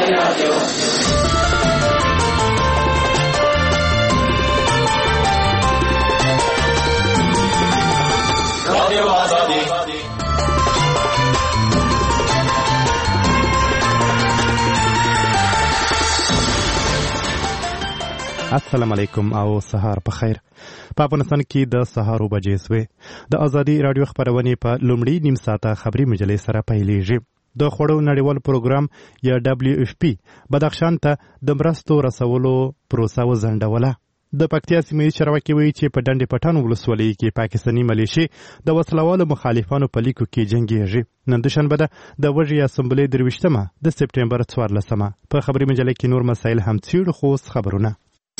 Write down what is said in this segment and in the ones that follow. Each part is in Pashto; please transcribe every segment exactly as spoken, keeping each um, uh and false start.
السلام علیکم او سهار په خیر. په افغانستان کې د سهار بجې سوې د ازادي رادیو خبرونه په لومړی نیم ساعته خبري مجلې سره پیلېږي. د خوړو نړیوال پروګرام یا دبليو اف پی بدخشان ته د مرستو رسولو پروسه وځنډوله. د پکتیا سیمې چارواکي وایي چې په ډنډ پټان ولسوالۍ کې پاکستاني ملیشي د وسلوالو مخالفانو په لیکو کې جنګیږي. نن دوشنبه ده د وږي اسمبلې درویشتمه د سپټمبر څوارلسمه. په خبري مجلې کې نور مسایل هم څیړو خو خبرونه.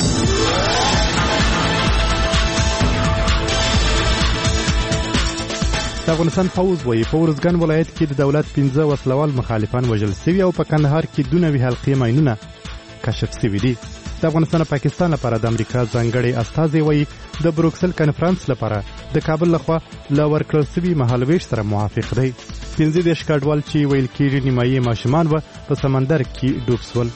د افغانستان پوز وایي په ورزګان ولایت کې د دولت پنځه وسلوال مخالفان وژل شوي او په کندهار کې دوه نوي حلقې ماینونه کشف شوي دي. د افغانستان او پاکستان لپاره د امریکا ځانګړی استازی وایي د بروکسل کنفرانس لپاره د کابل لخوا له ورکړل شوي مهالویش سره موافق دی. پنځه دېرش کډوال چې ویل کېږي نیمایي ماشومان به په سمندر کې ډوب شول.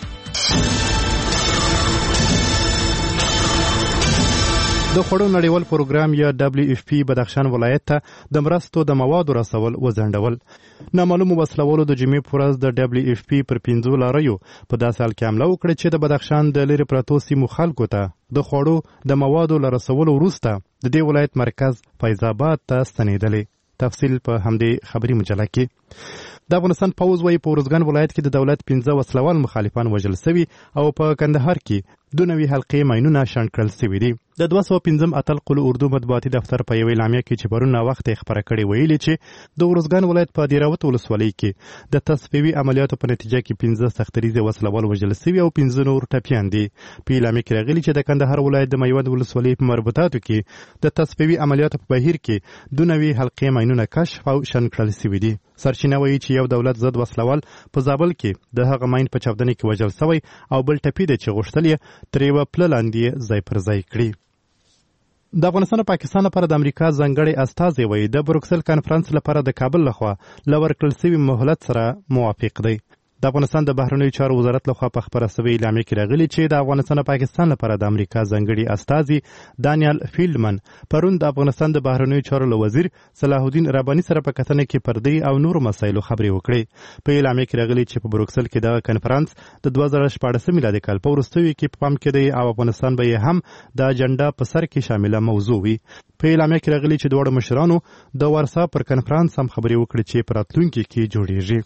د خوړو نړیوال پروګرام یا دبليو اف پی بدخشان ولایت ته د مرستو د موادو رسول وځنډول. نامعلومو وسلوالو د جمعې په ورځ د دبليو اف پی پر پنځو لاریو په داسې حال کې حمله وکړه چې د بدخشان د لرې پرتو سیمو خلکو ته د خوړو د موادو له رسولو وروسته د دې ولایت مرکز فیض آباد ته ستنېدلې. تفصیل په همدې خبري مجله کې. د افغانستان پوز وایي په ورزګان ولایت کې د دولت پنځه وسلوال مخالفان وژل شوي او په کندهار کې دوه نوي حلقې ماینونه شنډ کړل شوي دي. د دوه سوه پنځم اتل قل اردو مطبوعاتي دفتر په یوې اعلامیه کې چې پرون ناوخته خبره کړې ویلي چې د ورزګان ولایت په دیراوت ولسوالۍ کې د تصفیوي عملیاتو په نتیجه کې پنځه سختریزه وسلوال وژل شوي او پنځه نور ټپیان دي. په اعلامیه کې راغلي چې د کندهار ولایت د میوند ولسوالۍ په مربوطاتو کې د تصفیوي عملیاتو په بهیر کې دوه نوي حلقې ماینونه کشف او شنډ کړل شوي دي. سرچینه وایي چې یو دولت ضد وسلوال په زابل کې د هغه ماین په چاودنه کې وژل شوی او بل ټپي دی چې غوښتل یې ترې یوه پله لاندې ځای پر ځای کړي. د افغانستان او پاکستان لپاره د امریکا ځانګړی استازی وایي د بروکسل کنفرانس لپاره د کابل لخوا له ورکړل شوي مهلت سره موافق دی. د افغانستان د بهرنیو چارو وزارت لخوا په خبره شوې اعلامیه کې راغلي چې د افغانستان او پاکستان لپاره د امریکا ځانګړي استازي دانیال فیلډمن پرون د افغانستان د بهرنیو چارو له وزیر صلاح الدین رباني سره په کتنه کې پر دې او نورو مسایلو خبرې وکړې. په اعلامیه کې راغلي چې په بروکسل کې دغه کنفرانس د دوه زره شپاړسم میلادي کال په وروستیو کې په پام کې دی او افغانستان به یې هم د اجنډا په سر کې شامله موضوع وي. په اعلامیه کې راغلي چې دواړو مشرانو د ورسا پر کنفرانس هم خبرې وکړې چې په راتلونکي کې جوړیږي.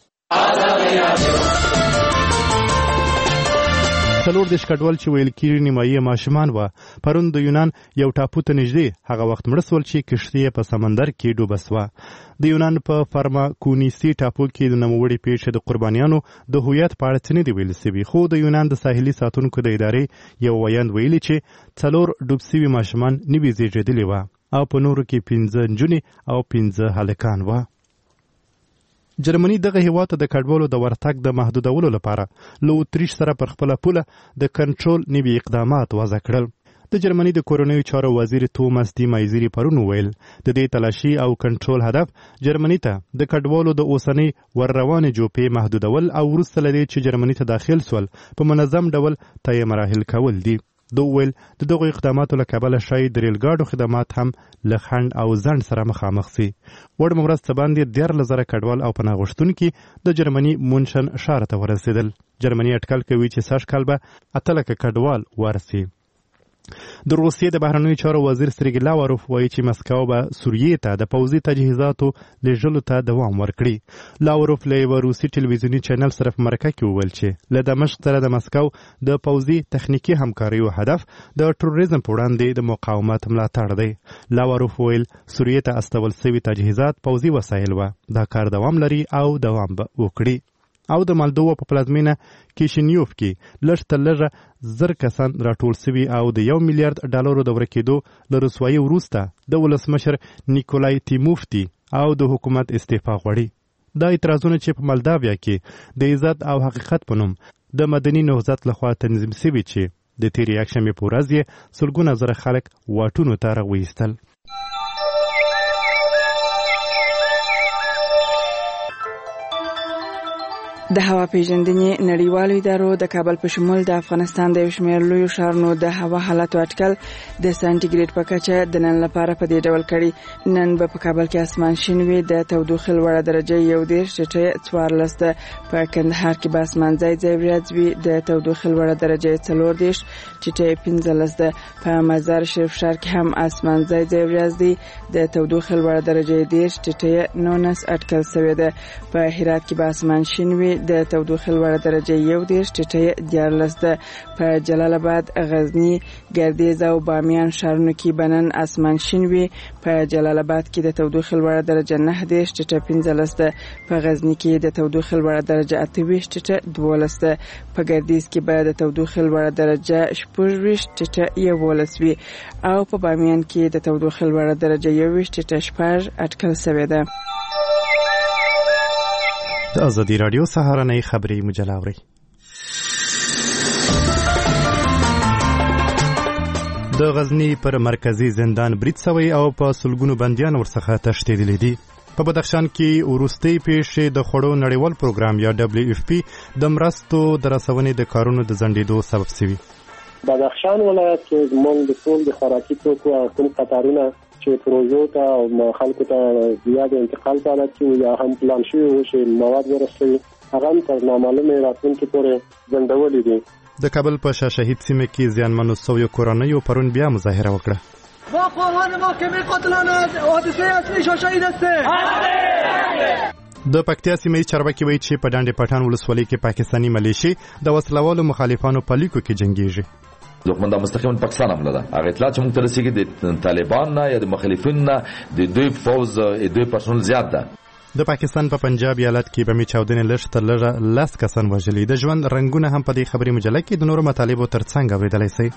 څلور دېرش کډوال چې ویل کېږي نیمایي ماشومان وه پرون د یونان یو ټاپو ته نږدې هغه وخت مړه شول چې کښتۍ یې په سمندر کې ډوبه شوه. د یونان په فرماکونیسي ټاپو کې د نوموړې پیښې د قربانیانو د هویت په اړه څه نه دي ویل شوي، خو د یونان د ساحلي ساتونکو د ادارې یو ویاند ویلي چې څلور ډوب شوي ماشومان نوي زیږېدلي وه او په نورو کې پنځه نجونې او پنځه هلکان وه. جرمني دغه هیواد ته د کډوالو د ورتګ د محدودولو لپاره له اتریش سره پر خپله پوله د کنټرول نوي اقدامات وضع کړل. د جرمني د کورنیو چارو وزیر توماس دی مایزیری پرون وویل د دې تلاشي او کنټرول هدف جرمني ته د کډوالو د اوسنۍ ور روانې جوپې محدودول او وروسته له دې چې جرمني ته داخل سول په منظم ډول طی مراحل کول دي. دو ویل د دغو اقداماتو له کبله شاید د ریل ګاډو خدمات هم له خنډ او ځنډ سره مخامخ سي. وړ مرسته باندې دیارلس زره کډوال او پناه غوښتونکي د جرمني مونشن ښار ته ورسېدل. جرمني اټکل کوي چې سږ کال به اته لکه کډوال ورسي. د روسیې د بهرنیو چارو وزیر سرګی لاوروف وایي چې مسکو به سوریې ته د پوځي تجهیزاتو لیږلو ته دوام ورکړي. لاوروف له یوه روسي ټلویزیوني چینل سره په مرکه کې وویل چې له دمشق سره د مسکو د پوځي تخنیکي همکاریو هدف د تروریزم په وړاندې د مقاومت ملاتړ دی. لاوروف ویل سوریې ته استول شوي تجهیزات پوځي وسایل وه. دا کار دوام لري او دوام به وکړي. او د مالدووا په پلازمینه کیشینیوف کې لږ تر لږه زر کسان راټول شوي او د یو میلیارډ ډالرو د ورکېدو له رسوایي وروسته د ولسمشر نیکولای تیموفتی او د حکومت استعفا غواړي. دا اعتراضونه چې په مالداویا کې د عزت او حقیقت په نوم د مدني نهضت لخوا تنظیم شوي چې د تېرې یکشنبې په ورځ یې سلګونه زره خلک واټونو ته راوایستل. د هوا پیژندنې نړیوالو ادارو د کابل په شمول د افغانستان د یو شمېر لویو ښارونو د هوا حالاتو اټکل د سانتیګریډ په کچه د نن لپاره په دې ډول کړي. نن به په کابل کې اسمان شین وي، د تودوخې لوړه درجه یو دېرش ټیټه څوارلس ده. په کندهار کې به اسمان ځای ځای وریځ وي، د تودوخې لوړه درجه څلور دېرش ټیټه پنځلس ده. په مزار شریف ښار کې هم اسمان ځای ځای وریځ دی، د تودوخې لوړه درجه دېرش ټیټه نولس اټکل شوې ده. په هرات کې به اسمان شین وي، د تودوخې لوړه درجه یو دېرش ټیټه دیارلس ده. په جلال آباد، غزنی، ګردیز او بامیان ښارونو کې به نن اسمان شین وي. په جلال آباد کې د تودوخې لوړه درجه نه دېرش ټیټه پنځلس ده. په غزنی کې د تودوخې لوړه درجه اته ویشت ټیټه دولس ده. په ګردیز کې به د تودوخې لوړه درجه شپږ ویشت ټیټه یوولس وي او په بامیان کې د تودوخې لوړه درجه یو ویشت ټیټه شپږ اټکل شوې ده. د ازادي رادیو سهارنۍ خبري مجله اوري. د غزنی پر مرکزی زندان برید سوی او په سلګونو بنديان ورڅخه تښتېدلي دي. په بدخشان کې وروستۍ پیښې د خوړو نړیوال پروګرام یا دبليو اف پی د مرستو د رسونې د کارونو د ځنډېدو سبب شوی. بدخشان ولایت کې زموږ د ټول د خوراکي توکو او کوم قطارونه چې پروژو ته او خلکو ته زیات انتقال ته راځي یا هم پلان شوی و چې مواد ورسوي، هغه تر نامعلومه راتلونکي پورې ځنډولې دي. د کابل په شاه شهید سیمه کې زیانمنو سویو کورنیو پرون بیا مظاهره وکړه. با خواهان محکمه قاتلان از حادثه اصلی شاه شهید هستیم. د پکتیا سیمه چارواکي وایي چې په ډانډې پټان ولسوالۍ کې پاکستاني ملیشي د وسلوالو مخالفانو په لیکو کې جنگیږي. دښمن د مستقیما پاکستان حمله ده. هغه اطلاع چې موږ ته رسیږي د طالبان نه یا د مخالفین نه د دوی فوز د دوی پرسونل زیات ده. د پاکستان په پنجاب ایالت کې بمي چاودنې لږ تر لږه لاس کسان وژلي. د ژوند رنگونه هم په دې خبري مجله کې د نورو مطالبو ترڅنګ اوریدلای شئ.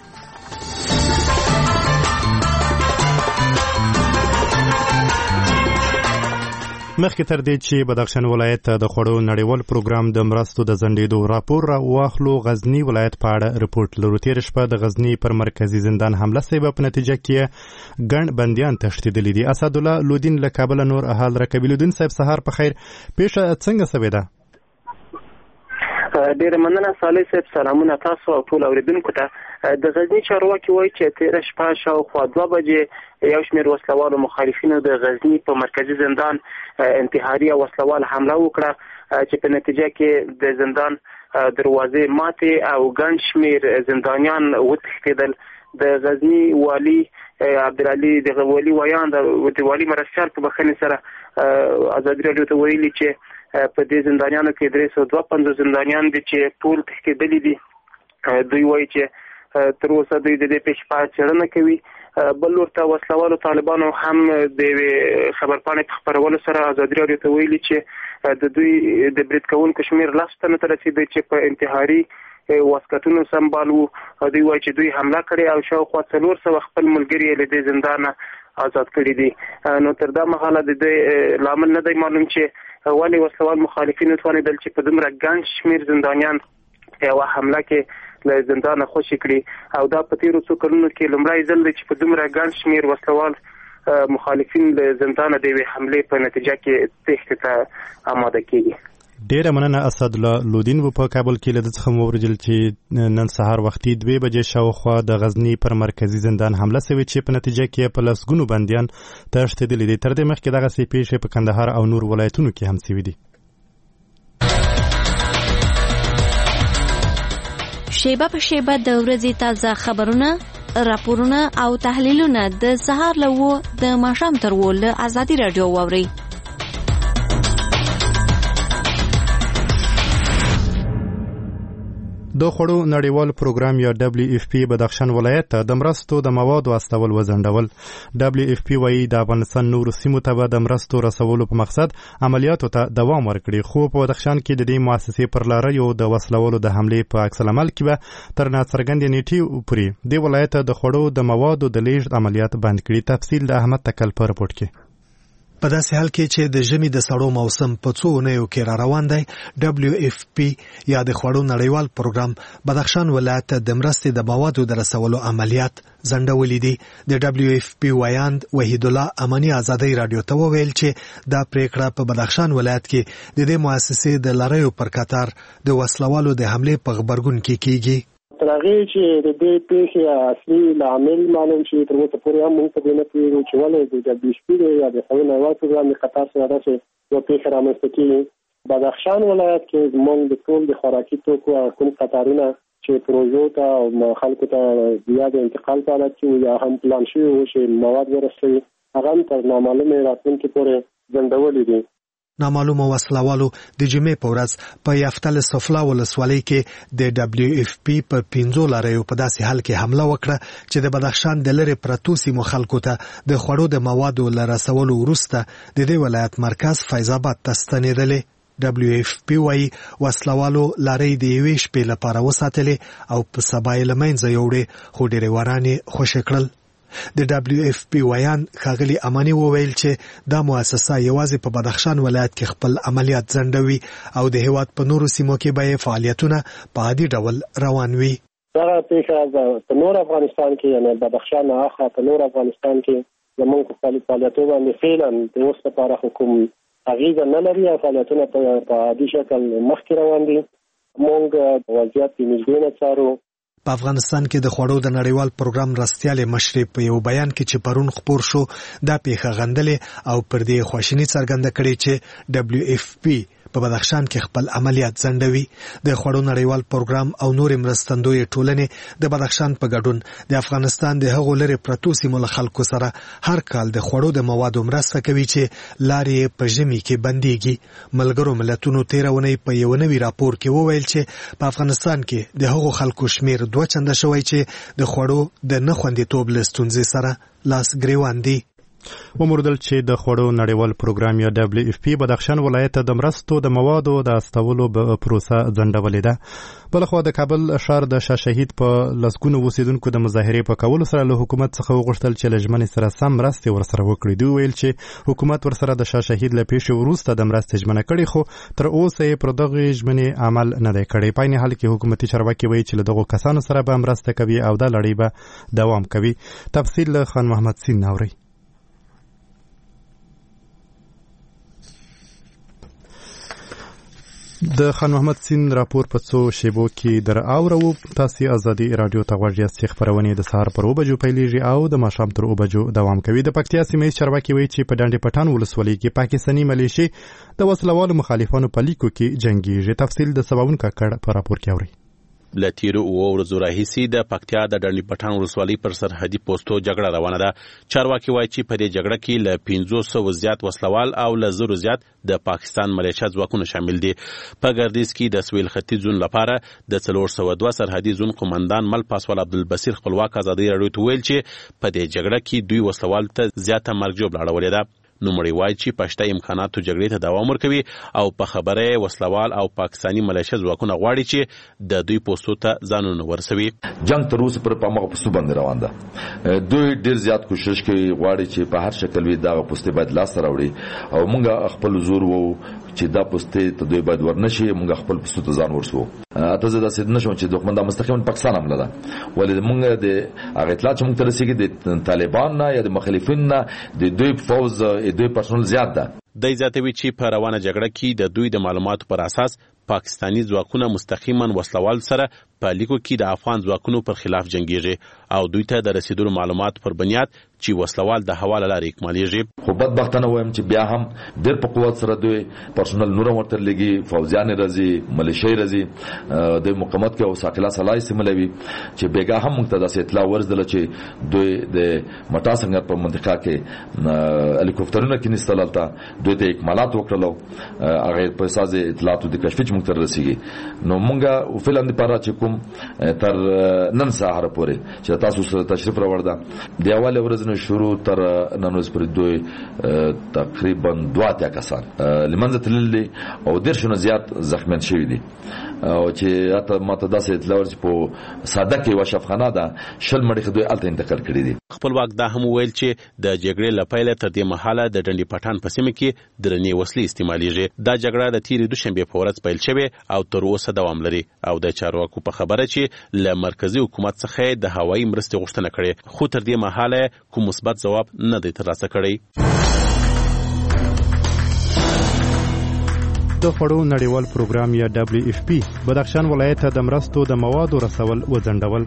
مخکې تر دې چې بدخشان ولایت د خوړو نړیوال پروګرام د مرستو د ځنډېدو راپور واخلو، غزنی ولایت په اړه رپورټ لرو. تېره شپه د غزنی پر مرکزي زندان حمله شوې، په نتیجه کې ګڼ بندیان تښتېدلي دي. اسدالله لودین له کابل نور احال راکوي. لودین صاحب سهار په خیر. پیښه څنګه شوې ده؟ ډېر مننه صالح صاحب، سلامونه تاسو او ټول اوریدونکو ته. د غزنی چارواکي وایي چې تېره شپه شاوخوا دوه بجې یو شمېر وسلوالو مخالفینو د غزنی په مرکزي زندان انتحاري او وسلوال حمله وکړه چې په نتیجه کې د زندان دروازې ماتې او ګڼ شمېر زندانیان وتښتېدل. د غزنی والي عبدالعلي د والي ویان د والي مرستیال په بخښنې سره ازادي راډیو ته ویلي چې په دې زندانیانو کې درې سوه دوه پنځوس زندانیان دي چې ټول تښتېدلي دي. دوی وایي چې تر اوسه دوی د دې پیښې په اړه څېړنه کوي. بل ورته وسلوالو طالبانو هم د یوې خبرپاڼې په خپرولو سره ازادي راډیو ته ویلي چې د دوی د برید کوونکو شمېر لس تنو ته رسېدی چې په انتحاري واسکټونو سمبال وو. دوی وایي چې دوی حمله کړې او شاوخوا څلور سوه خپل ملګري یې له دې زندانه آزاد کړي دي. نو تر دا مهاله د دې لامل نه دی معلوم چې ولې وسلوال مخالفین وتوانېدل چې په دومره ګڼ شمېر زندانیان یوه حمله کې له زندانه خوشي کړي او دا په تېرو څو کلونو کې لومړی ځل دی چې په دومره ګڼ شمېر وسلوال مخالفین له زندانه د یوې حملې په نتیجه کې تېښتې ته آماده کېږي. ډیره مننه اسدالله لودین. په کابل کې له څخه موردل چې نن سهار وختي دوه بجې شاوخوا د غزنی پر مرکزی زندان حمله شوې چې په نتیجه کې په لسګونو بندیان تښتېدلي دي. تر دې مخکې دغه سي پیښې په کندهار او نور ولایتونو کې هم شوې دي. شیبه په شیبه د ورځې تازه خبرونه، راپورونه او تحلیلونه د سهار له و د ماښام تر و له ازادي راډیو واورئ. د خوړو نړیوال پروګرام یا دبليو اف پی بدخشان ولایت ته د مرستو د موادو استول وزندول. دبليو اف پی وايي د افغانستان نورو سیمو ته د مرستو رسولو په مقصد عملیاتو ته دوام ورکړي، خو په بدخشان کې د دې مؤسسې پر لاره یو د وسلوالو د حملې په عکس العمل کې به تر ناڅرګندې نیټې پورې د ولایت د خوړو د موادو د لیږد عملیات بند کړي. تفصیل د احمد تکل په رپورټ کې. په داسې حال کې چې د ژمي د سړو موسم په څو اونیو کې را روان دی، ډبلیو اف پی یا د خوړو نړیوال پروګرام بدخشان ولایت ته د مرستې د موادو د رسولو عملیات ځنډولي دي. د ډبلیو اف پی وایاند وحید الله امانی ازادۍ رادیو ته وویل چې دا پریکړه په بدخشان ولایت کې د دې مؤسسې د لړیو پر کتار د وسلوالو د حملې په غبرګون کې کیږي. ترغه چې د دې پیښې اصلي عامل معلوم شي تر اوسه پورې هم موږ په دې نه پوهیږو چې ولې د دبلیو اف پی یا د خوړو نړیوال پروګرام د قطار سره داسې یو پیښه رامنځته کېږي. بدخشان ولایت کې زموږ د ټول د خوراکي توکو کوم قطارونه چې پروژو ته او خلکو ته زیات انتقال په حالت کې یا هم پلان شوي وو چې مواد ورسوي، هغه هم تر نامعلومې راتلونکي پورې ځنډولي دي. نامعلومه وسلوالو د جمعې په ورځ په یفتل سفلا ولسوالۍ کې د ډبلیو اف پی په پنځو لاریو په داسې حال کې حمله وکړه چې د بدخشان د لرې پرتو سیمو خلکو ته د خوړو د موادو له رسولو وروسته د دې ولایت مرکز فیض آباد ته ستنېدلې. ډبلیو اف پی وايي وسلوالو لارۍ د یوې شپې لپاره وساتلې او په سبا یې له منځه یوړې، خو ډېرې ورانې خوشې کړل. د ډبلیو اف پی وایان ښاغلي امانی وویل چې دا مؤسسه یوازې په بدخشان ولایت کې خپل عملیات ځنډوي او د هیواد په نورو سیمو کې به فعالیتونه په عادي ډول روان وي. دغه پیښه په نور افغانستان کې یعنی بدخشان نه اخوا په نور افغانستان کې زموږ په فعالیتونو باندې فعلا د اوس لپاره حکوم اغیزه نه لري او فعالیتونه په عادي شکل مخکې روان دي. موږ وضعیت په نږدې نه څارو. په افغانستان کې د خوړو د نړیوال پروګرام مرستیال مشر په یو بیان کې چې پرون خپور شو دا پیښه غندلې او پر دې خواشینی څرګنده کړې چې ډبلیو اف پی په بدخشان کې خپل عملیات ځنډوي. د خوړو نړیوال پروګرام او نور مرستندوی ټولنې د بدخشان په ګډون د افغانستان د هغو لرې پرتو سیمو له خلکو سره هر کال د خوړو د موادو مرسته کوي چې لارې په ژمي کې بنديږي. ملګرو ملتونو تیر اونۍ په یو نوي راپور کې وویل چې په افغانستان کې د هغو خلکو شمیر دوه چنده شوی چې د خوړو د نه خوندیتوب له ستونزې سره لاس ګریوان دي. وموردل چې د خوړو نړیوال پروګرام یا ډبلیو اف پی بدخشان ولایت ته د مرستو د موادو د استولو پروسه ځنډولې ده. بلخوا د کابل ښار د شاه شهید په لسګونو اوسیدونکو د مظاهرې په کولو سره له حکومت څخه وغوښتل چې له ژمنې سره سم مرستې ورسره وکړي. دوی ویل چې حکومت ورسره د شاه شهید له پیښې وروسته د مرستې ژمنه کړې، خو تر اوسه یې پر دغې ژمنې عمل نه دی کړی. په عین حال کې حکومتي چارواکي وایي چې له دغو کسانو سره به مرسته کوي او دا لړۍ به دوام کوي. تفصیل له خان محمد سین اوري. د خان محمد سین راپور په څو شیبو کې در اورو. تاسو ازادي رادیو ته غوږ یاست چې خبرونه د سهار پر اوه بجو پیلېږي او د ماښام تر اوه بجو دوام کوي. د پکتیا سیمې چارواکي وایي چې په ډنډ پټان ولسوالۍ کې پاکستاني ملیشې د وسلوالو مخالفانو په لیکو کې جنګیږي. تفصیل د سباون کاکړ په راپور کې اوري. له تیرو اوو ورځو راهیسې د پکتیا د ډنډ پټان ولسوالۍ پر سرحدي پوسټو جګړه روانه ده. چارواکي وایي چې په دې جګړه کې له پنځو سوو زیات وسلوال او له زرو زیات د پاکستان ملیشیا ځواکونه شامل دي. په ګردیز کې د سویل ختیځ زون لپاره د څلور سوه دوه سرحدي زون قومندان مل پاسوال عبدالبصیر خپلواک ازادي راډیو ته ویل چې په دې جګړه کې دوی وسلوال ته زیاته مرګ ژوبله اړولې ده. نوموړی وایي چې پشته امکاناتو جګړې ته دوام ورکوي او په خبره وسلوال او پاکستاني ملیشیا ځواکونه غواړي چې د دوی پوستو ته ځانونه ورسوي. جنگ تر اوسه پر پامغه پوستو باندې روان ده. دوی ډیر زیات کوشش کوي غواړي چې په هر شکل وي دغه پوستې باید لاس راوړي او موږ خپل زور وو چې دا پوستې ته دوی باید ورنشي، موږ خپل پوستو ته ځان ورسو. اته زه داسې نشم چې دښمن دا مستقیما پاکستان حمله ده، ولې موږ د هغه اطلاع چې موږ ته رسېږي د طالبان نه یا د مخالفین نه د دوی فوز دوی پرسونل زیات ده. د زیاتوي چې په روانه جګړه کې د دوی د معلوماتو پر اساس پاکستانی ځواکونه مستقیما وسلوال سره په لیکو کې د افغان ځواکونو پر خلاف جنگیږي او دوی ته د رسیدلو معلومات پر بنیاد چې وسلوال د هوا له لارې اکمالیږي. خو بدبختانه وایم چې بیا هم ډېر په قوت سره دوی پرسونل نور ورته لګي، فوجیان راځي، ملیشیا راځي، د مقاومت کې او ساقلا سلای سیملوي چې بیګا هم موږ ته د اطلاع ورزدل چې دوی د مټا څنګه په منطقه کې هلیکوپټرونه کې نستلالته دوی ته اکمالات وکړلو هغه په اساس اطلاعات د کشفیچ موږ تر رسیدي نو موږ فلم لپاره چې کوم تر نن سهار پورې چې تاسو سره تشریف راوړل د اول ورځ نه شروع تر نن ورځ پورې دوی تقریبا دوه اتیا کسان لمنځه تللي او درشونه زیات زخمیان شوي دي او چې اته ماته داسې اطلاع ورچ په ساده کې وشفخانه ده شل مړي خدای الته انتقال کړی دي. خپلواک دا هم ویل چې د جګړې لپاره تر دې مهاله د ډنډي پټان په سیمه کې درنې وسلې استعمالېږي. دا جګړه د تیرې دوشنبه په ورځ پیل شوه او تر اوسه دوام لري او د چارواکو په خبره چې له مرکزی حکومت څخه د هوایي مرستې غوښتنه کړې خو تر دې مهاله کوم مثبت ځواب نه دی ترلاسه کړی. د خوړو نړیوال پروګرام یا دبليو اف پی بدخشان ولایت ته د مرستو د موادو رسول وځنډول.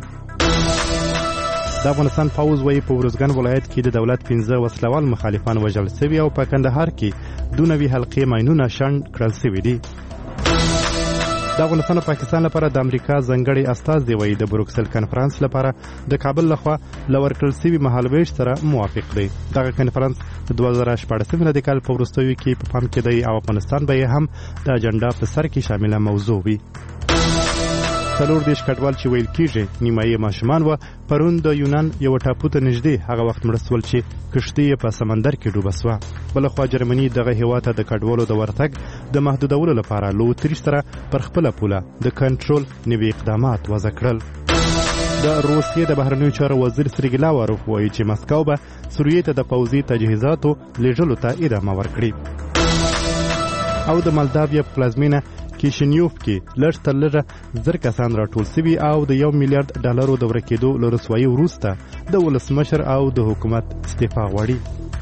د افغانستان پوز وایي په ورزګان ولایت کې د دولت پنځه وسلوال مخالفان وژل شوي او په کندهار کې دوه نوي حلقې ماینونه شنډ کړل شوي دي. د افغانستان او پاکستان لپاره د امریکا ځنګړي استازي وایي د بروکسل کانفرنس لپاره د کابل لخوا لور کړل شوي مهالويش سره موافق دی. دغه کانفرنس د دوه زره شپږ میلادي کال په وروستیو کې په پام کې دی او افغانستان به هم د اجنډا په سر کې شامله موضوع وي. څلور دیش کډوال چې ویل کېږي نیمایي ماشومان و پرون د یونان یو ټاپو ته نږدې هغه وخت مړه شول چې کشتۍ په سمندر کې ډوبه شوه. بلخوا جرمني دغه هیواد ته د کډوالو د ورتګ د محدودولو لپاره له اتریش سره پر خپله پوله د کنټرول نوي اقدامات وضع کړل. د روسیې د بهرنیو چارو وزیر سرګی لاوروف وایي چې مسکو به سوریې ته د پوځي تجهیزاتو لیږلو ته ادامه ورکړي. او د مالداویا پلازمینه کیشنیوف کې لږ تر لږه زر کسان راټول شوي او د یو میلیارډ ډالرو د ورکېدو له رسوایي وروسته د ولسمشر او د حکومت استعفا غواړي.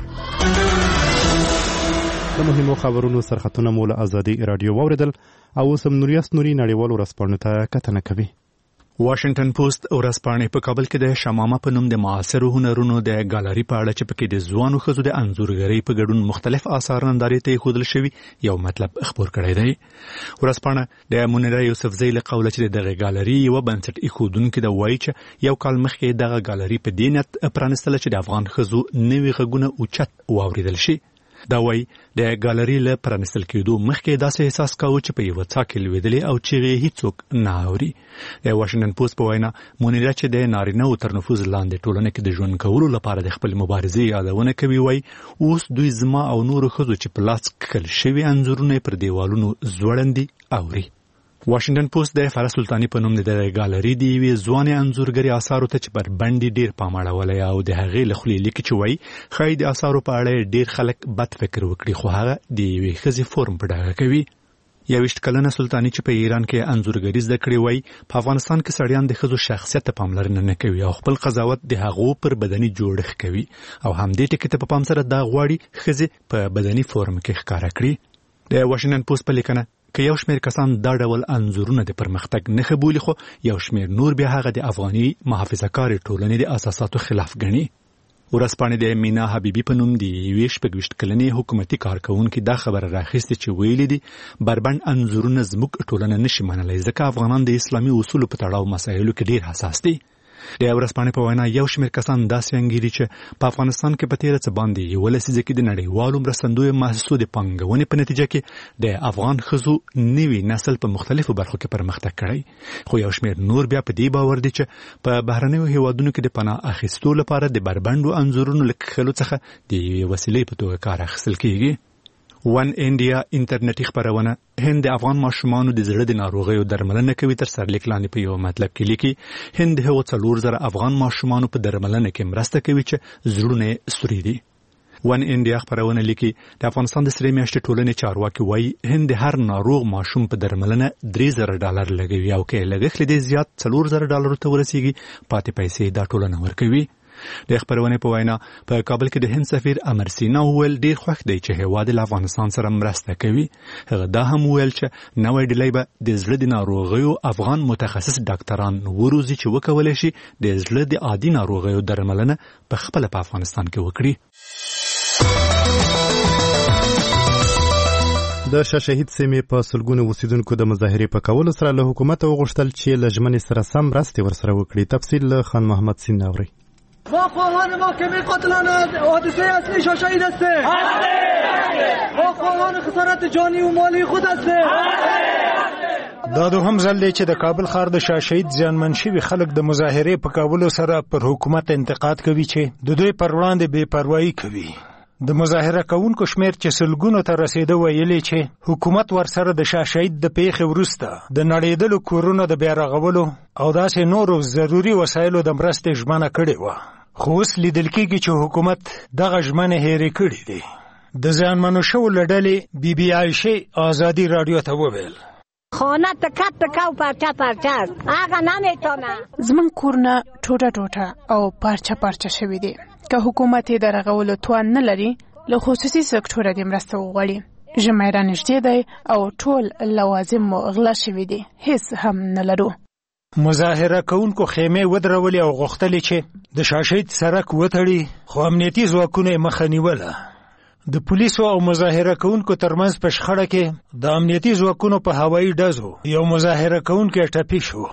د مهمو خبرونو سرخطونه مو له ازادي رادیو واوریدل او اوس هم نوریاس نوري نړیوالو ورځپاڼو ته کتنه کوي. واشنگټن پوسټ ورځپاڼه په کابل کې د شمامه په نوم د معاصر هنرونو د ګالري په اړه چې پکې د ځوانو ښځو د انځورګرۍ په ګډون مختلف آثار نندارې ته ښودل شوي یو مطلب خبر کړی دی. ورځپاڼه د منیره یوسفزۍ له قوله چې دغه ګالري یو بنسټ ایښودونکې د وایي چې یو کال مخکې دغه ګالري په دې نیت پرانستله چې د افغان ښځو نوي غږونه اوچت واوریدل شي. دا وایي د ګالري له پرانستل کېدو مخکې داسې احساس کاوه چې په یوه څا کې لوېدلې او چیغې هیڅوک نه اوري. د واشنګټن پوسټ په وینا منیره چې د نارینه‌وو تر نفوذ لاندې ټولنه کې د ژوند کولو لپاره د خپل مبارزې یادونه کوي وایي اوس دوی زما او نورو ښځو چې په لاس کښل شوي انځورونه پر دیوالونو ځوړندي اوري. واشنګټن پوسټ د فرح سلطاني په نوم د ګالري دی وی ځواني انځورګري آثارو ته چې پر باندې ډیر پام اړولې او د هغې له خولې لیکي چې وایي خای د آثارو په اړه ډیر خلک بد فکر وکړي خو هغه د یوې ښځې فورم په ډاګه کوي. یوویشت کلنه سلطاني چې په ایران کې انځورګري زده کړې وایي په افغانستان کې سړیان د ښځو شخصیت ته پاملرنه نه کوي او خپل قضاوت د هغو پر بدني جوړښت کوي او همدې ټکي ته په پام سره دا غواړي ښځې په بدني فورم کې ښکاره کړي. د واشنګټن پوسټ په لیکنه که یو شمېر کسان دا ډول انځورونه د پرمختګ نښه بولي خو یو شمېر نور بیا هغه د افغاني محافظه‌کارې ټولنې د اساساتو خلاف ګڼي. ورځپاڼې د مینا حبیبي په نوم د یوې شپږویشت کلنې حکومتي کارکوونکې دا خبره راخیستې چې ویلي دي بربند انځورونه زموږ ټولنه نشي منلی ځکه افغانان د اسلامي اصولو په تړاو مسایلو کې ډیر حساس دي. د ورځپاڼې په وینا یو شمېر کسان داسې انګیري چې په افغانستان کې په تیره څه باندې یو لسیزه کې د نړیوالو مرستندویو مؤسسو د پانګونې په نتیجه کې د افغان ښځو نوي نسل په مختلفو برخو کې پرمختګ کړی خو یو شمېر نور بیا په دې باور دي چې په بهرنیو هیوادونو کې د پناه اخیستو لپاره د بربندو انځورونو له کښلو څخه د یوې وسیلې په توګه کار اخیستل کیږي. ون انډیا انټرنیټي خبرونه هند د افغان ماشومانو د زړه د ناروغیو درملنه کوي تر سرلیک لاندې په یو مطلب کې لیکي هند د هغو څلور زره افغان ماشومانو په درملنه کې مرسته کوي چې زړونه سوري دي. ون انډیا خبرونه لیکي د افغانستان د سرې میاشتې ټولنې چارواکي وایي هند د هر ناروغ ماشوم په درملنه درې زره ډالر لګوي او که لګښت له دې زیات څلور زره ډالرو ته ورسیږي پاتې پیسې دا ټولنه ورکوي. د خبرونه په وینا په کابل کې د هند سفیر امر سینا ویل ډیر خوښ دی چې هیواد له افغانستان سره مرسته کوي. هغه دا هم ویل چې نوې ډلې به د زړه د ناروغیو افغان متخصص ډاکټران وروزي چې وکولای شي د زړه د عادي ناروغیو درملنه په خپل په افغانستان کې وکړي. د شاه شهید سیمې په سلګونو اوسیدونکو د مظاهرې په کولو سره له حکومت وغوښتل چې له ژمنې سره سم مرستې ورسره وکړي. تفصیل له خان محمد سین اوري. ما خواهان محکمه قاتلان حادثه اصلی شاه شهید هستیم. ما خواهان خسارت جانی و مالی خود هستیم. دا دوهم ځل دی چې د کابل ښار د شاه شهید زیانمن شوي خلک د مظاهرې په کولو سره پر حکومت انتقاد کوي چې د دوی پر وړاندې بې پروايي کوي. د مظاهره کوونکو شمېر چې سلګونو ته رسیده ویلي چې حکومت ورسره د شاه شهید د پیښې وروسته د نړېدلو کورونو د بیا رغولو او داسې نورو ضروري وسایلو د مرستې ژمنه کړې وه، خو اوس لیدل کېږي چې حکومت دغه ژمنې هېرې کړې دي. د زیانمنو شوو له ډلې بي بي عایشې ازادي راډیو ته وویل خانه تکه تکه او پرچه پرچه هغه نمیتونه. زمون کورونه ټوټه ټوټه او پرچه پرچه شوي دي. که حکومت یې د رغولو توان نه لري له خصوصي سکتوره دې مرسته وغواړي. ژمی رانږدې دی او ټول لوازم مو غلا شوي دي، هیڅ هم نه لرو. مظاهره کوونکو خیمې ودرولې او غوښتلې چې د شاه شهید سړک وتړي، خو امنیتي ځواکونه یې مخه نیوله. د پولیسو او مظاهره کوونکو ترمنځ په شخړه کې د امنیتي ځواکونو په هوایي ډزو یو مظاهره کوونکی ټپي شو.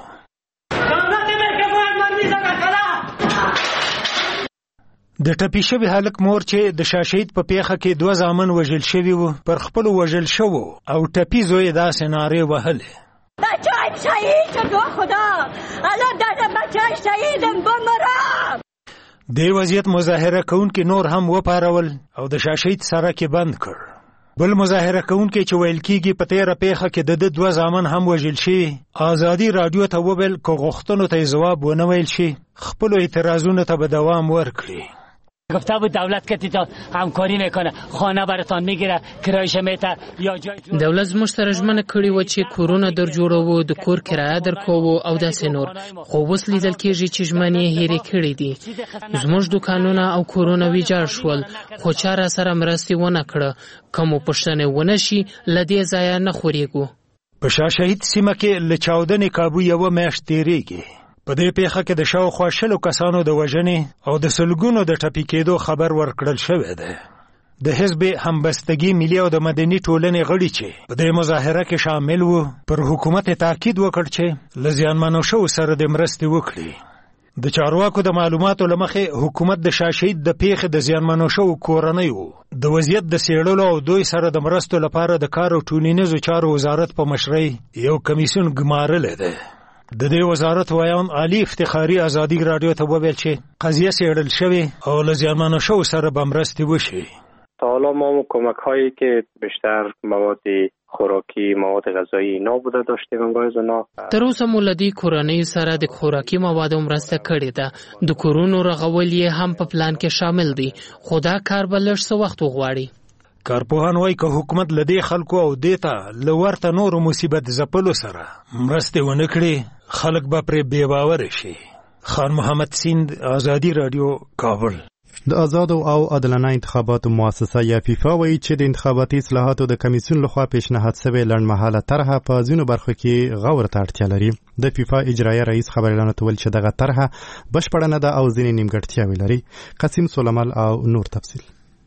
د ټپي شوي هلک مور چې د شاه شهید په پیښه کې دوه زامن وژل شوي وو، پر خپلو وژل شوو او ټپي زوی داسې نارې وهلې بچه‌ام شهید تو خدا الان دادم بچه‌ام شهیدم بمرم. دې وضعیت مظاهره کوونکي نور هم وپارول او د شاه شهید سړک یې بند کړ. بل مظاهره کوونکی چې ویل کېږي په تېره پیښه کې د ده دوه زامن هم وژل شوي ازادي راډیو ته وویل که غوښتنو ته یې ځواب ونه ویل شي خپلو اعتراضونو ته به دوام ورکړي. گفته بود دولت که تا همکاری میکنه خانه براتان میگیره کرایش میته یا جای دولت زموږ سره ژمنه کړې و چې کورونه در جوړوو، د کور کرایه درکوو او داسې نور، خو اوس لیدل کېږي چې ژمنې یې هېرې کړې دي. زموږ دوکانونه او کورونه ویجاړ شول، خو چا را سره مرستې ونه کړه. که مو پوښتنې ونه شي له دې ځایه نه خورېږو. په شاه شهید سیمه کې له چاودنې کابو یوه میاشت تېرېږي. په دې پیښه کې د شاوخوا شلو کسانو د وژنې او د سلګونو د ټپي کېدو خبر ورکړل شوی دی. د حزب همبستګي ملي او د مدني ټولنې غړي چې په دې مظاهره کې شامل وو پر حکومت تاکید وکړ چې له زیانمنو شوو سره د مرستې وکړي. د چارواکو د معلوماتو له مخې حکومت د شاه شهید د پیښې د زیانمنو شوو کورنیو د وضعیت د څېړلو او دوی سره د مرستو لپاره د کار او ټولنیزو چارو وزارت په مشرۍ یو کمیسیون ګمارلی دی. د دې وزارت وایان علي افتخاري ازادي راډیو ته وویل چې قضیه څېړل شوې او له زیانمنو شوو سره به مرستې وشي. تا حالا ما کمک هایی که بیشتر مواد خوراکی، مواد غذایی اینا بوده داشتیم انگاه زنا. تر اوسه مو له دې کورنیو سره د خوراکي موادو مرسته کړې ده. د کورونو رغول یې هم په پلان کې شامل دي، خو دا کار به لږ څه وخت وغواړي. کارپوهان وایي که حکومت له دې خلکو او دې ته له ورته نورو مصیبت ځپلو سره مرستې ونه کړي خلک به پرې بې باوره شي. خان محمد سیند، ازادي راډیو، کابل. د آزادو او عادلانه انتخاباتو مؤسسه یا فیفا وایي چې د انتخاباتي اصلاحاتو د کمیسیون لخوا پیشنهاد شوې لنډمهاله طرحه په ځینو برخو کې غور ته اړتیا لري. د فیفا اجرایه رئیس خبريالانو ته ویل چې دغه طرحه بشپړه نه ده او ځینې نیمګړتیاوې لري. قاسم سلیمال او نور تفصیل.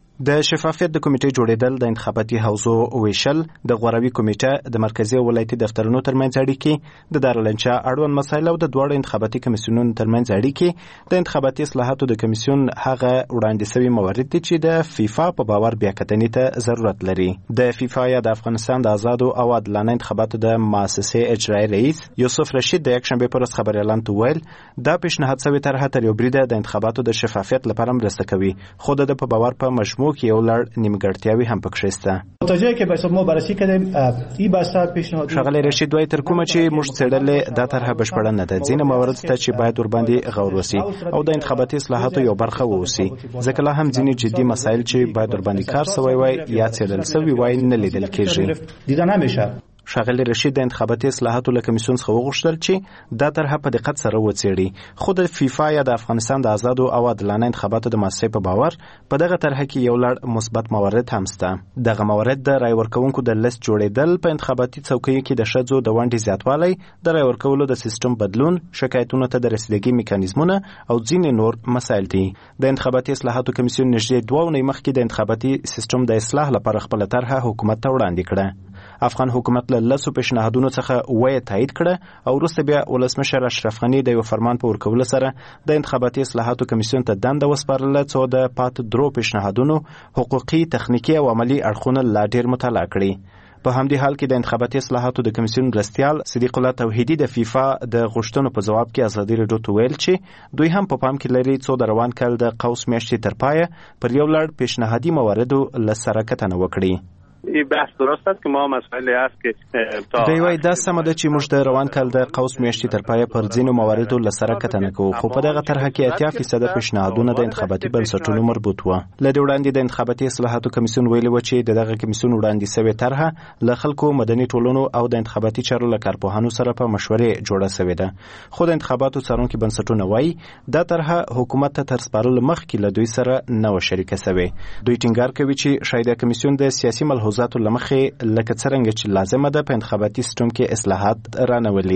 د شفافیت د کمیټې جوړېدل، د انتخاباتي حوزو ویشل، د غوروي کمیټه، د مرکزي او ولایتي دفترونو ترمنځ اړیکې، د دارالانشا اړوند مسایل او د دواړو انتخاباتي کمیسیونونو ترمنځ اړیکې، د انتخاباتي اصلاحاتو د کمیسیون هغه وړاندې شوي موارد دي چې د فیفا په باور بیاکتنې ته ضرورت لري. د فیفا یا د افغانستان د آزادو او عادلانه انتخاباتو د مؤسسې اجرایي رئیس یوسف رشید د یکشنبه پر ورځ خبريالانو ته ویل دا پیشنهاد شوی طرحه تر یو بریده د انتخاباتو د شفافیت لپاره مرسته کوي، خو د په باور په مجموع کې یو لړ نیمګړتیاوې هم پکې شته. متوجه که بحث ما بررسی کردیم این بحث پیشنهاد شغله رشید وای تر کومه چې موږ څېړلې دا طرحه بشپړه نه ده. ځینې موارد ته چې باید ور باندې غور وسی او د انتخاباتي اصلاحاتو یو برخه ووسی، ځکه لا هم ځینې جدي مسایل چې باید ور باندې کار شوی وای یا څېړل شوی وای نه لیدل کېږي. دیدن نمیشه. شاغلی رشید د انتخاباتي اصلاحاتو له کمیسیون څخه وغوښتل چې دا طرحه په دقت سره وڅېړي، خو د فیفا یا د افغانستان د آزادو او عادلانه انتخاباتو د مؤسسې په باور په دغه طرحه کې یو لړ مثبت موارد هم شته. دغه موارد د رای ورکوونکو د لیست جوړېدل، په انتخاباتي څوکیو کې د ښځو د ونډې زیاتوالی، د رای ورکولو د سیستم بدلون، شکایتونو ته د رسیدګۍ میکانیزمونه او ځینې نور مسایل دي. د انتخاباتي اصلاحاتو کمیسیون نږدې دوه اونۍ مخکې د انتخاباتي سیستم د اصلاح لپاره خپله طرحه حکومت ته وړاندې کړه. افغان حکومت له لسو پیشنهادونو څخه وایي تایید کړه او وروسته بیا ولسمشر اشرف غني د یو فرمان په ورکولو سره د انتخاباتي اصلاحاتو کمیسیون ته دنده وسپارله څو د پات درو پیشنهادونو حقوقي تخنیکي او عملی اړخونه لا ډیر مطالعه کړي. په همدې حال کې د انتخاباتي اصلاحاتو د کمیسیون مرستیال صدیق الله توحیدي د فیفا د غوښتنو په جواب کې ازادي راډیو ته ویل چې دوی هم په پام کې لري څو د روان کال د قوس میاشتې تر پایه پر یو لړ پیشنهادي مواردو له سره کتنه وکړي. این بحث درست است که ما مسائلی است که دوی وایي دا سمه ده چې موږ د روان کال د قوس میاشتې تر پایه پر ځینو مواردو له سره کتنه کوو، خو په دغه طرحه کې اتیا فیصده پیشنهادونه د انتخاباتي بنسټونو مربوط وو. له دې وړاندې د انتخاباتي اصلاحاتو کمیسیون ویلي و چې د دغه کمیسیون وړاندې سوې طرحه له خلکو، مدني ټولنو او د انتخاباتي چارو له کارپوهانو سره په مشورې جوړه سوې ده، خو د انتخاباتو څارونکي بنسټونه وایي دا طرحه حکومت ته تر سپارلو مخکې له دوی سره نه وه شریکه سوې. دوی ټینګار کوي چې شاید کمیسیون د سیاسي ملحوظاتو له مخې لکه څرنګه چې لازمه ده په انتخاباتي سیستم کې اصلاحات رانولي.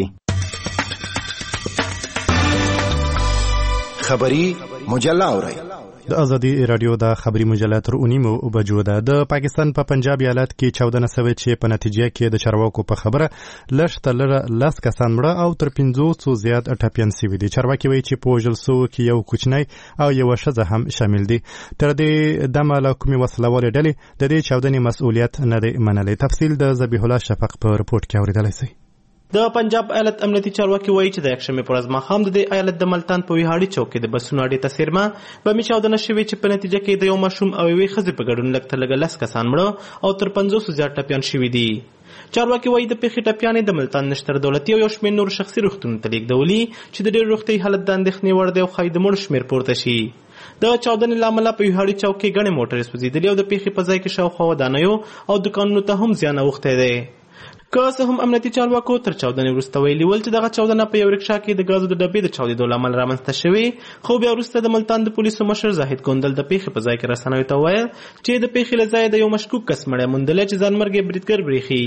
خبری مجله اورئ. د ازادي رادیو د خبري مجله تر اونیمو بجو ده. د پاکستان په پنجاب ایالت کې چودنه سوي چې په نتیجه کې د چارواکو په خبره لږ تر لږه لس کسان مړه او تر پنځوسو زیات ټپیان سوي دي. چارواکي وایي چې په وژل سوو کې یو کوچنی او یوه ښځه هم شامل دي. تر دې دمه له کومې وسلوالې ډلې د دې چاودنې مسؤلیت نه دی منلی. تفصیل د ذبیح الله شفق په رپورټ کې اورېدلی شئ. د پنجاب ایالت امنیتي چارواکي وایي چې د یکشنبې په ورځ ماښام د دې ایالت د ملتان په ویهاړي چوک کې د بسونو اډې ته څیرمه بمي چاودنه شوې چې په نتیجه کې د یو ماشوم او یوې ښځې په ګډون لږ تر لږه لس کسان مړه او تر پنځوسو زیات ټپیان شوي دي. چارواکي وایي د پیښې ټپیانې د ملتان نشتر دولتي او یو شمېر نورو شخصي روغتونونو ته لیږدولي چې د ډېر روغتیایي حالت د اندېښنې وړ دی او ښایي د مړو شمېر پورته شي. د چاودنې له امله په ویهاړي چوک کې ګڼې موټرې سوځېدلې او د پیښې په ځای کې شاوخوا ودانیو او دوکانونو ته هم زیان اوښتی دی. که څه هم امنیتي چارواکو تر چاودنې وروسته ویلي ول چې دغه چاودنه په یو رکشا کې د ګازو د ډبې د چاودېدو له امله رامنځته شوې، خو بیا وروسته د ملتان د پولیسو مشر زاهد ګوندل د پیښې په ځای کې رسنیو ته وویل چې د پیښې له ځایه د یو مشکوک کس مړی موندلی چې ځانمرګی بریدګر برېښي.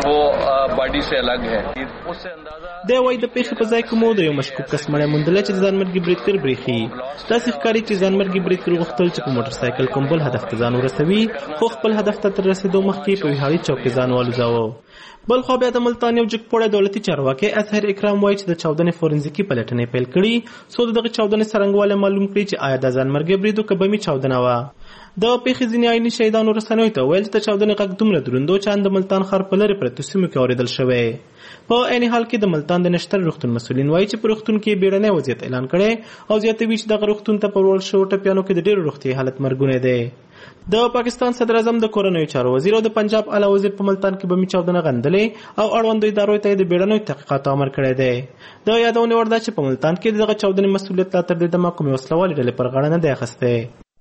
دی وایي د پیښې په ځای کې مو د یو مشکوک کس مړی موندلی چې ځانمرګي بریدګر برېښي. داسې ښکاري چې ځانمرګي بریدګر غوښتل چې په موټر سایکل کوم بل هدف ته ځان ورسوي، خو خپل هدف ته تر رسېدو مخکې په ویهاړي چوک کې ځان والوځاوه. بل خو بیا د ملتان یو جګپوړی دولتي چارواکی اطهر اکرام وایي چې د چاودنې فورنزیکي پلټنې پیل کړي څو د دغې چاودنې څرنګوالی معلوم کړي چې آیا دا ځانمرګی برید و که بمي چاودنه وه. د پیښې ځینې عیني شهیدانو رسنیو ته ویل چې د چاودنې غږ دومره دروند و چې ان د ملتان ښار په لرې پرتو سیمو کې اورېدل شوی. په عین حال کې د ملتان د نشتر روغتون مسؤلین وایي چې په روغتون کې بیړنی وضعیت اعلان کړی او زیاتوي چې دغه روغتون ته په وړل شوو ټپیانو کې د ډېرو روغتیایي حالت مرګونی دی. د پاکستان صدر اعظم د کورنیو چارو وزیر او د پنجاب اعلی وزیر په ملتان کې بمي چاودنه غندلې او اړوندو ادارو ته د بیړنیو تحقیقاتو امر کړی دی. د یادونې وړ ده چې په ملتان کې دغه چاودنې مسؤلیت لا تر دې دمه کومې وسلوالې ډلې پر غاړه نه دی اخیستی.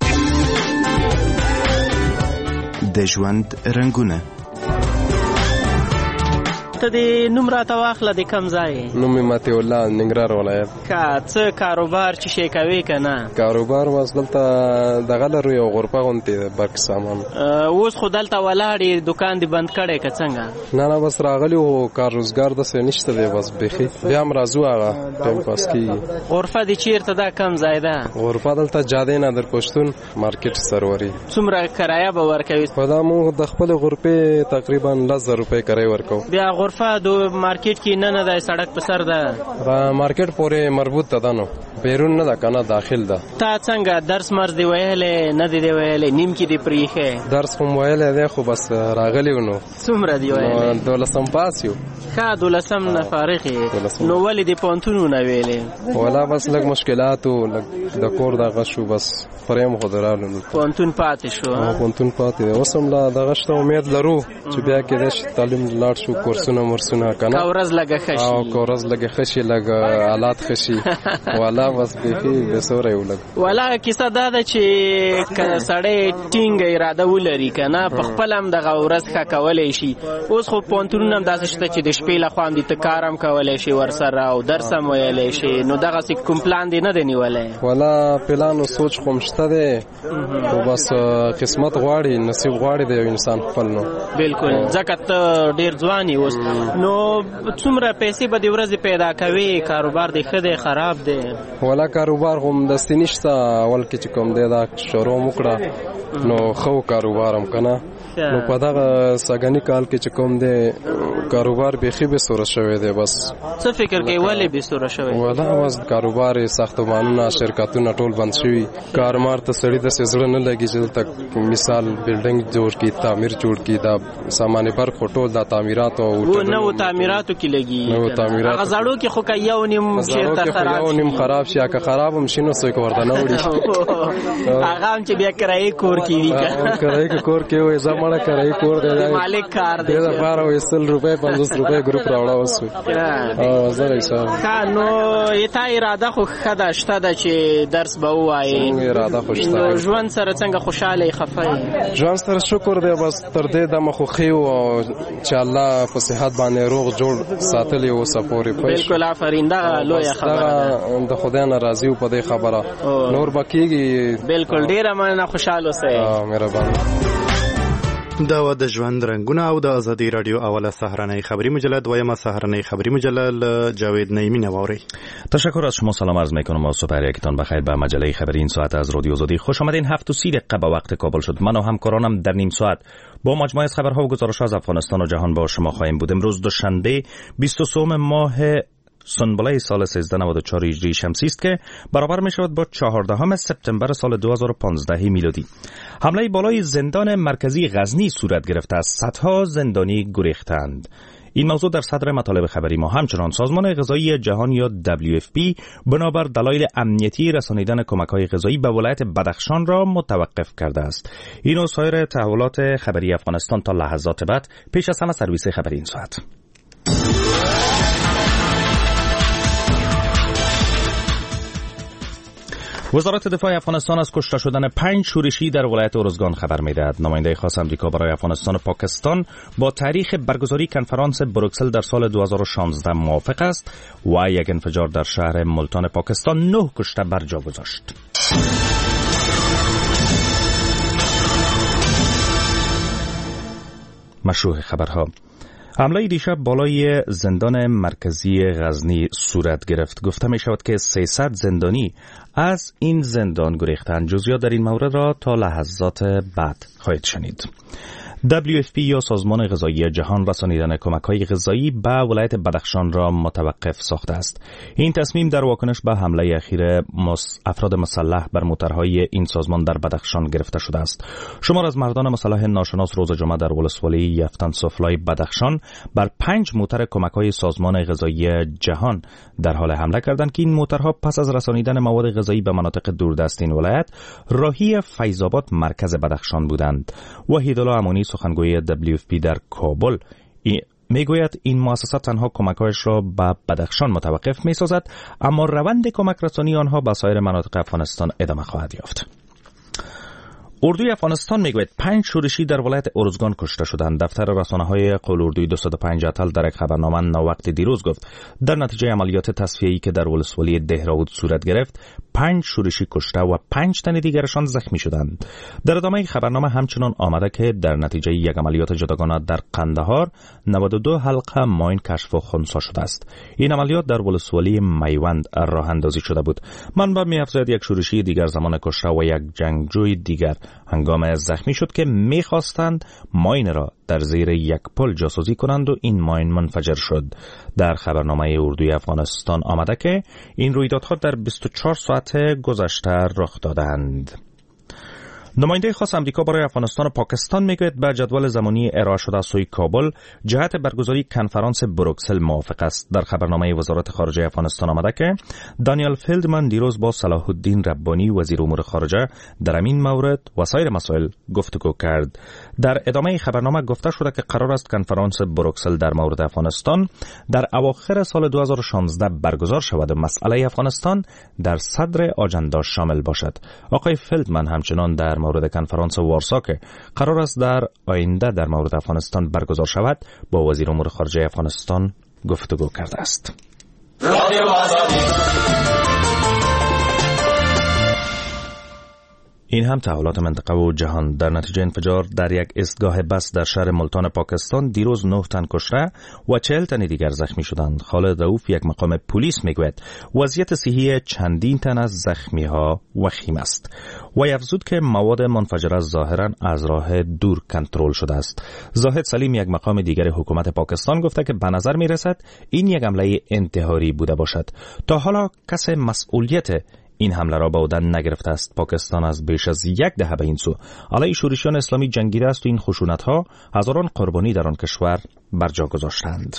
د ژوند رنګونه. ته د نوم راته واخله د کم ځای؟ نوم مې مطیع الله، ننګرهار ولایت. که څه کاروبار چې شی کوي که نه؟ کاروبار اوس دلته دغه لرو یو غرفه غوندې د برق سامان. اوس خو دلته ولاړ دکان دې بند کړی که څنګه؟ نه نه بس راغلی وو، کار روزګار داسې نشته دی، بس بیخي بیا هم راځو هغه ټایم پاس کېږي. غرفه دې چېرته ده، کم ځای ده؟ غرفه دلته جادې نادر پښتون مارکیټ سروري. څومره کرایه به ورکوي؟ په دا موږ د خپلې غرفې تقریبا لس زره روپۍ کرایه ورکوو. بیا غرفه د مارکیټ کې نه نه ده، سړک په سر ده؟ مارکیټ پورې مربوط ده نو، بیرون نه ده کنه، داخل ده. تا څنګه درس مرز دی ویلی نه دی دی ویلی؟ نیم کې دی پریښی؟ درس خو م ویلی دی خو بس راغلی و. نو څومره دی ویلی؟ دولسم پاس یو. ښه دولسم نه فارغ یې، نو ولې دې پوهنتون ونه ویلی؟ والا بس لږ مشکلات و، لږ د کور دغه شو، بس فریم خو د رالو. پوهنتون پاتې شو؟ پوهنتون پاتې دی. اوس هم لا دغه شته امید لرو چې بیا کېدای شي تعلیم لاړ شو، کورسونه مرسونه کنه، که ورځ لږه ښه شي. او که ورځ لږه ښه شي، لږ حالات ښه شي. والا بس بیخي بېسوری و. لږ والا کیسه دا ده چې که سړی ټینګه اراده ولري که نه، په خپله هم دغه ورځ ښه کولی شي. اوس خو پوهنتونونه هم داسې شته چې د شپې له خوا هم دې ته کار هم کولی شي ورسره او درس هم ویلی شي، نو دغسې کوم پلان دې نه دی نیولی؟ والا پلان و سوچ خو هم شته دی، خو بس قسمت غواړي، نصیب غواړي د یو انسان خپل. نو بلکل، ځکه ته ډېر ځوان یې اوس، نو څومره پیسې به دې ورځې پیدا کوي؟ کاروبار دې ښه دی خراب دی؟ والا کاروبار خو همداسې نشته، اول کې چې کوم دی دا شروع م وکړه نو ښه کاروبار هم که نه، نو په دغه ساګانی کال کې چې کوم دی کاروبار بيخي به سور شوی دی. بس څه فکر کوي ولې به سور شوی؟ ولا واس کاروبار ساختمانونه شرکتونه ټول بند شوی. کارمار ته سړی د سزړه نه لګي چې تک مثال بلډینګ جوړ کی تعمیر جوړ کی دا سامان پر ټول د تعمیرات او نو تعمیراتو کې لګي. نو تعمیرات هغه زړو کې خو کایو نیم شرکت خراب یو نیم خراب شي که خراب هم شینو څوک ورته نه وړي. هغه هم چې بیا کرای کور کې وی کا کرای کور کې وې زموږه کرای کور دی مالک کار دی دا لپاره وېسل روپے پنځوس روپے ګروپ راوړا وسو. او زه حساب نو یتا اراده خو خدا شته د چې درس به وایي. اراده خو شته. نو ژوند سره څنګه خوشاله خفای؟ ژوند سره شکر دی بس تر دې د مخ خو او چې الله په صحت باندې روغ جوړ ساتلی او سپوري پېښ. بالکل آفرین دا لوی خبره د خدای نه راضي او په دې خبره نور بکیږي. بالکل ډیره مننه خوشاله اوسئ. مهرباني. دا و د ژوند رنگونه او د ازادي رادیو اوله سهرنۍ خبری مجله دویمه سهرنۍ خبری مجله ل جاوید نعیمی نواری. تشکر از شما. سلام عرض میکنم و صبح یکتان بخیر به مجله خبری این ساعت از رادیو آزادی. خوش آمدین. هفت و سی دقیقه به وقت کابل شد. من و همکارانم در نیم ساعت با مجموعه از خبرها و گزارش‌ها از افغانستان و جهان با شما خواهیم بود. امروز دوشنبه بیست و سوم ماه سنبله سال سیزده نود و چهار هجری شمسی است که برابر می شود با چهاردهم سپتامبر سال دو هزار و پانزده میلادی. حمله بالای زندان مرکزی غزنی صورت گرفته است. صدها زندانی گریختند. این موضوع در صدر مطالب خبری ما. همچنان سازمان غذایی جهان یا دبلیو اف پی بنابر دلایل امنیتی رسانیدن کمک‌های غذایی به ولایت بدخشان را متوقف کرده است. این و سایر تحولات خبری افغانستان تا لحظات بعد. پیش از همه سرویس خبری این ساعت. وزارت دفاع افغانستان از کشته شدن پنج شورشی در ولایت ارزگان خبر می‌دهد. نماینده خاص آمریکا برای افغانستان و پاکستان با تاریخ برگزاری کنفرانس بروکسل در سال دو هزار و شانزده موافق است و یک انفجار در شهر ملتان پاکستان نه کشته بر جا گذاشت. مشروع خبرها. حمله دیشب بالای زندان مرکزی غزنی صورت گرفت. گفته می شود که سیصد زندانی از این زندان گریختند. جزئیات در این مورد را تا لحظات بعد خواهید شنید. دبلیو اف پی یا سازمان غذایی جهان رسانیدن کمک‌های غذایی به ولایت بدخشان را متوقف ساخته است. این تصمیم در واکنش به حمله اخیر افراد مسلح بر موترهای این سازمان در بدخشان گرفته شده است. شمار از مردان مسلح ناشناس روز جمعه در ولسوالی یفتن سفلای بدخشان بر پنج موتر کمک‌های سازمان غذایی جهان در حال حمله کردند که این موترها پس از رسانیدن مواد غذایی به مناطق دوردست این ولایت راهی فیض‌آباد مرکز بدخشان بودند. وحیدالله امانی سخنگوی دبلیو اف پی در کابل میگوید این مؤسسات تنها کمک‌هایش را به بدخشان متوقف می‌سازد اما روند کمک رسانی آنها به سایر مناطق افغانستان ادامه خواهد یافت. اردوی افغانستان میگوید پنج شورشی در ولایت ارزگان کشته شدند. دفتر رسانه‌های قول اردوی دویست و پنج اتل در یک خبرنامه ناوقت دیروز گفت در نتیجه عملیات تصفیه‌ای که در ولسوالی دهراود صورت گرفت پنج شورشی کشته و پنج تن دیگرشان زخمی شدند. در ادامه خبرنامه همچنان آمده که در نتیجه یک عملیات جداگانه در قندهار نود و دو حلقه ماین کشف و خنثی شده است. این عملیات در ولسوالی میوند راه اندازی شده بود. منبع می‌افزاید یک شورشی دیگر زمان کشته و یک جنگجوی دیگر هنگام زخمی شد که می‌خواستند ماین را در زیر یک پل جاسوسی کنند و این ماین منفجر شد. در خبرنامه اردوی افغانستان آمده که این رویدادها در بیست و چهار ساعت گذشته رخ دادند. نماینده خاص آمریکا برای افغانستان و پاکستان میگوید به جدول زمانی ارائه شده از سوی کابل جهت برگزاری کنفرانس بروکسل موافق است. در خبرنامه وزارت خارجه افغانستان آمده که دانیل فیلدمن دیروز با صلاح الدین ربانی وزیر امور خارجه در این مورد و سایر مسائل گفتگو کرد. در ادامه خبرنامه گفته شده که قرار است کنفرانس بروکسل در مورد افغانستان در اواخر سال دو هزار و شانزده برگزار شود و مسئله افغانستان در صدر آجندا شامل باشد. آقای فیلدمن همچنان در مورد کنفرانس وارسا که قرار است در آینده در مورد افغانستان برگزار شود با وزیر امور خارجه افغانستان گفتگو کرده است. این هم تحولات منطقه و جهان. در نتیجه انفجار در یک ایستگاه بس در شهر ملتان پاکستان دیروز نه تن کشته و چهل تن دیگر زخمی شدند. خالد رؤوف یک مقام پلیس میگوید وضعیت صحی چندین تن از زخمی ها وخیم است و افزود که مواد منفجره ظاهرا از راه دور کنترل شده است. زاهد سلیم یک مقام دیگر حکومت پاکستان گفته که به نظر می رسد این یک حمله انتحاری بوده باشد. تا حالا کسی مسئولیت این حمله را به عهده نگرفته است. پاکستان از بیش از یک دهه به این سو علیه شورشیان اسلامی جنگیده است و این خشونت‌ها هزاران قربانی در آن کشور بر جا گذاشتند.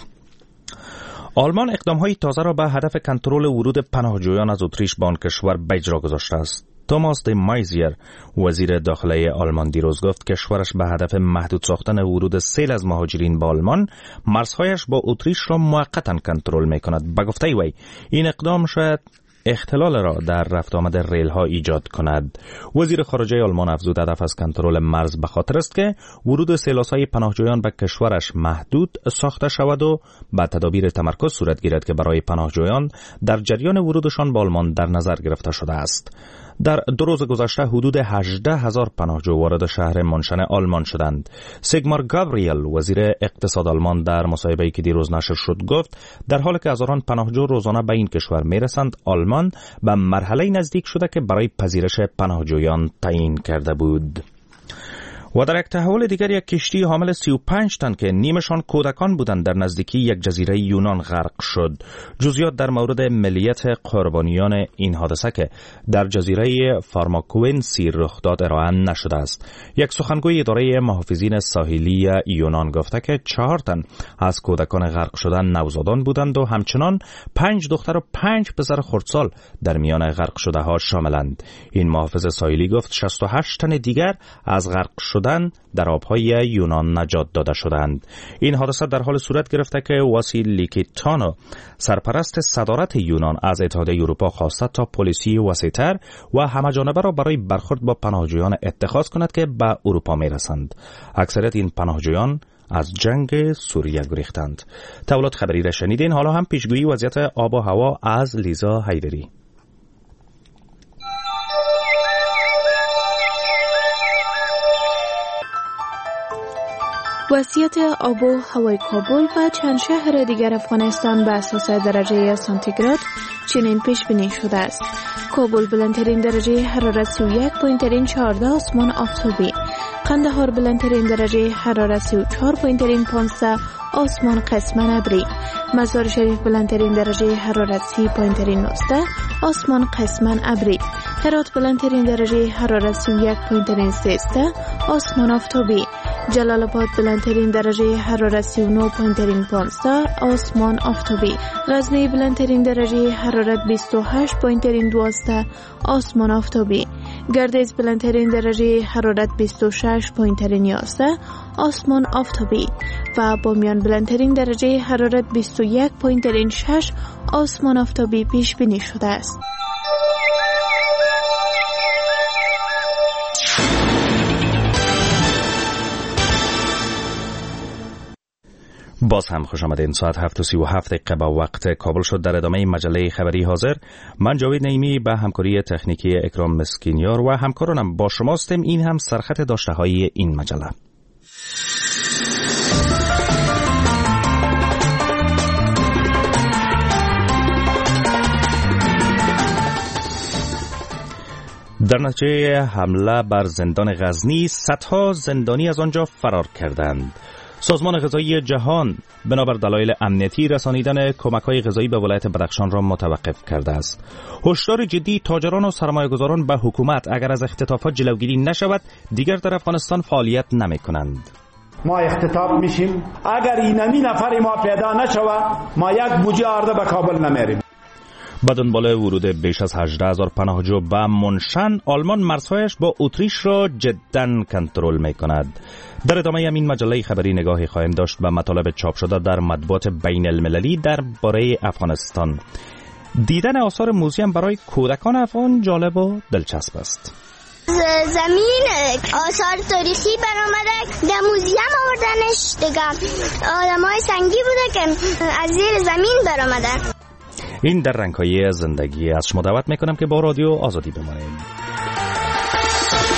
آلمان اقدام‌های تازه را به هدف کنترل ورود پناهجویان از اتریش به آن کشور به اجرا گذاشته است. توماس دی مایزیر وزیر داخله آلمان دیروز گفت کشورش به هدف محدود ساختن ورود سیل از مهاجرین به آلمان مرزهایش با اتریش را موقتا کنترل می‌کند. به گفته وی این اقدام شاید اختلال را در رفت آمد ریل ها ایجاد کند. وزیر خارجه آلمان افزود هدف از کنترل مرز به خاطر است که ورود سیلاس‌های پناهجویان به کشورش محدود ساخته شود و با تدابیر تمرکز صورت گیرد که برای پناهجویان در جریان ورودشان به آلمان در نظر گرفته شده است. در دو روز گذشته حدود هجده هزار پناهجو وارد شهر منشن آلمان شدند. سیگمار گابریل وزیر اقتصاد آلمان در مصاحبه‌ای که دیروز نشر شد گفت در حالی که هزاران پناهجو روزانه به این کشور میرسند آلمان به مرحله نزدیک شده که برای پذیرش پناهجویان تعیین کرده بود. و در یک تحول دیگر یک کشتی حامل سی و پنج تن که نیمشان کودکان بودند در نزدیکی یک جزیره یونان غرق شد. جزئیات در مورد ملیت قربانیان این حادثه که در جزیره فارماکوئنسی رخ داد ارائه نشده است. یک سخنگوی اداره محافظین ساحلی یونان گفته که چهار تن از کودکان غرق شدن نوزادان بودند و همچنان پنج دختر و پنج پسر خردسال در میان غرق شده ها شاملند. این محافظ ساحلی گفت شصت و هشت تن دیگر از غرق شدن در آبهای یونان نجات داده شدند. این حادثه در حال صورت گرفته که واسی لیکیتانو سرپرست صدارت یونان از اتحادیه اروپا خواسته تا پلیسی وسیع‌تر و همه‌جانبه را برای برخورد با پناهجویان اتخاذ کند که به اروپا میرسند. اکثریت این پناهجویان از جنگ سوریه گریختند. تولد خبری را شنیدین. حالا هم پیشگویی وضعیت آب و هوا از لیزا حیدری. وضعیت آب و هوای کابل و چند شهر دیگر افغانستان به اساس درجه سانتیگراد چنین پیش بینی شده است. کابل بلندترین درجه حرارت سی و یک و چهارده آسمان آفتابی، قندهار بلندترین درجه حرارت سی و چهار و پانزده آسمان قسماً ابری، مزار شریف بلندترین درجه حرارت سی و نوزده آسمان قسماً ابری، هرات بلندترین درجه حرارت سی و یک و سیزده آسمان آفتابی، جلال آباد بلندترین درجه حرارت سی و نه و پانزده آسمان آفتابی، غزنی بلندترین درجه حرارت بیست و هشت و دوازده آسمان آفتابی، گردیز بلندترین درجه حرارت بیست و شش و یازده آسمان آفتابی و بامیان بلندترین درجه حرارت بیست و یک و شش آسمان آفتابی پیش بینی شده است. باز هم خوش آمدین. ساعت هفت و سی و هفت دقیقه با وقت کابل شد. در ادامه مجله خبری حاضر من جاوید نعیمی به همکاری تکنیکی اکرام مسکینیار و همکارانم با شماستیم. این هم سرخط داشته های این مجله. در نتیجه حمله بر زندان غزنی صدها زندانی از آنجا فرار کردند. سازمان غذایی جهان بنابر دلایل امنیتی رسانیدن کمک‌های غذایی به ولایت بدخشان را متوقف کرده است. هشدار جدی تاجران و سرمایه‌گذاران به حکومت اگر از اختطافات جلوگیری نشود دیگر در افغانستان فعالیت نمی‌کنند. ما اختطاف میشیم. اگر اینمی نفر ما پیدا نشود ما یک بوجه آرده به کابل نمیریم. با دنبال ورود بیش از هجده هزار پناهجو به منشن، آلمان مرزهایش با اتریش را جداً کنترل می‌کند. در ادامه همین مجله خبری نگاهی خواهیم داشت به مطالب چاپ شده در مطبوعات بین المللی درباره افغانستان. دیدن آثار موزیم برای کودکان افغان جالب و دلچسب است. زمین آثار تاریخی برآمده در موزیم آوردنش دیگه آدمای سنگی بوده که از زیر زمین برآمده. این در رنگ‌های زندگی. از شما دعوت میکنم که با رادیو آزادی بمانید.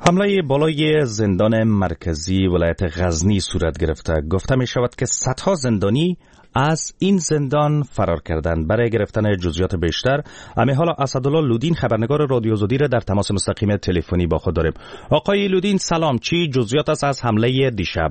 حمله بالای زندان مرکزی ولایت غزنی صورت گرفته. گفته می شود که صدها زندانی از این زندان فرار کردند. برای گرفتن جزئیات بیشتر امی حالا اسدالله لودین خبرنگار رادیو آزادی را در تماس مستقیم تلفنی با خود داریم. آقای لودین سلام، چی جزئیات است از حمله دیشب؟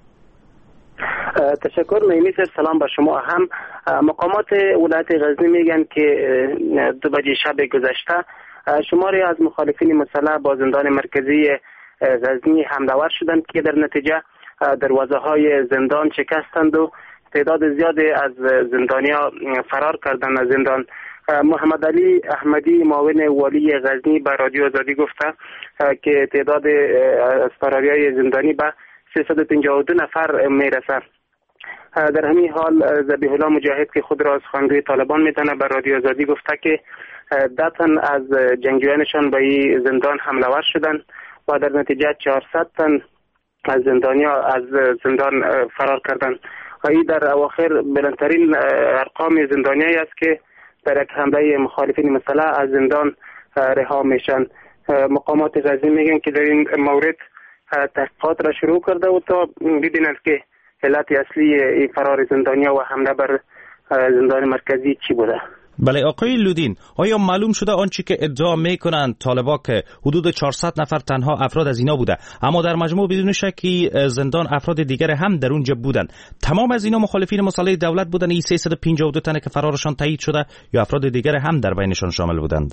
تشکر میمیسر، سلام با شما هم. مقامات ولایت غزنی میگن که دو بجه شب گذشته شماری از مخالفین مسلح با زندان مرکزی غزنی حمله ور شدند که در نتیجه دروازه های زندان شکستند و تعداد زیادی از زندانیا فرار کردند از زندان. محمد علی احمدی معاون والی غزنی به رادیو آزادی گفته که تعداد از فراریای زندانی به سیصد و پنجاه و دو نفر میرسه. در همین حال ذبیح الله مجاهد که خود را از خانگوی طالبان میدانه به رادیو آزادی گفته که ده تن از جنگجویانشان به این زندان حمله ور شدند و در نتیجه چهارصد تن از زندانیا از زندان فرار کردند. این در اواخر بلندترین ارقام زندانیایی است که در یک حمله مخالفین مسلح از زندان رها میشن. مقامات غزنی میگن که در این مورد تحقیقات را شروع کرده و تا ببینند که علت اصلی این فرار زندانیا و حمله بر زندان مرکزی چی بوده. بله آقای لودین، آیا معلوم شده آنچه که ادعا میکنند طالبا که حدود چهارصد نفر تنها افراد از اینا بوده، اما در مجموع بدون شکی زندان افراد دیگر هم در اونجا بودند، تمام از اینا مخالفین مسلح دولت بودند؟ این سیصد و پنجاه و دو تنه که فرارشان تایید شده یا افراد دیگر هم در بینشان شامل بودند؟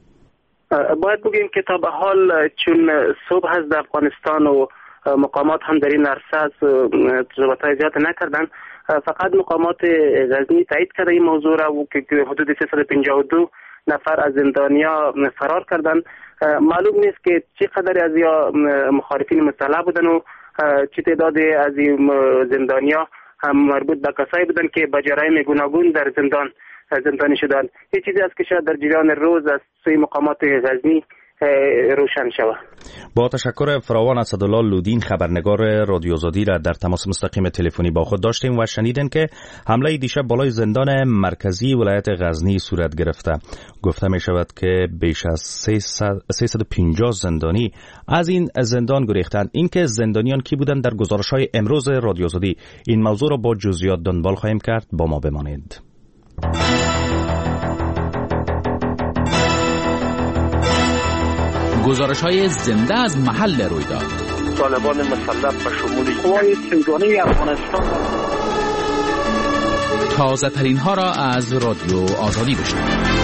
باید بگیم که تا به حال چون صبح از افغانستان و مقامات هم در این عرصه تجربه‌های زیاد نکردن، فقط مقامات غزنی تایید کرده این موضوع را و که حدود سیصد و پنجاه و دو نفر از زندانیا فرار کردن. معلوم نیست که چقدر از یا مخالفین مسلح بودن و چه تعدادی از این زندانیا هم مربوط به کسایی بودن که به جرایم گوناگون در زندان زندانی شدن. این چیزی است که شاید در جریان روز از سوی مقامات غزنی روشن شود. با تشکر فراوان اسدالله لودین خبرنگار رادیو آزادی را در تماس مستقیم تلفنی با خود داشتیم و شنیدین که حمله دیشب بالای زندان مرکزی ولایت غزنی صورت گرفته. گفته می شود که بیش از سیصد و پنجاه زندانی از این زندان گریختند. اینکه زندانیان کی بودند در گزارش‌های امروز رادیو آزادی این موضوع را با جزئیات دنبال خواهیم کرد. با ما بمانید. گزارش‌های زنده از محل رویداد. طالبان مسلح به شمول قوای سنگانی افغانستان. تازه ترین ها را از رادیو آزادی بشنوید.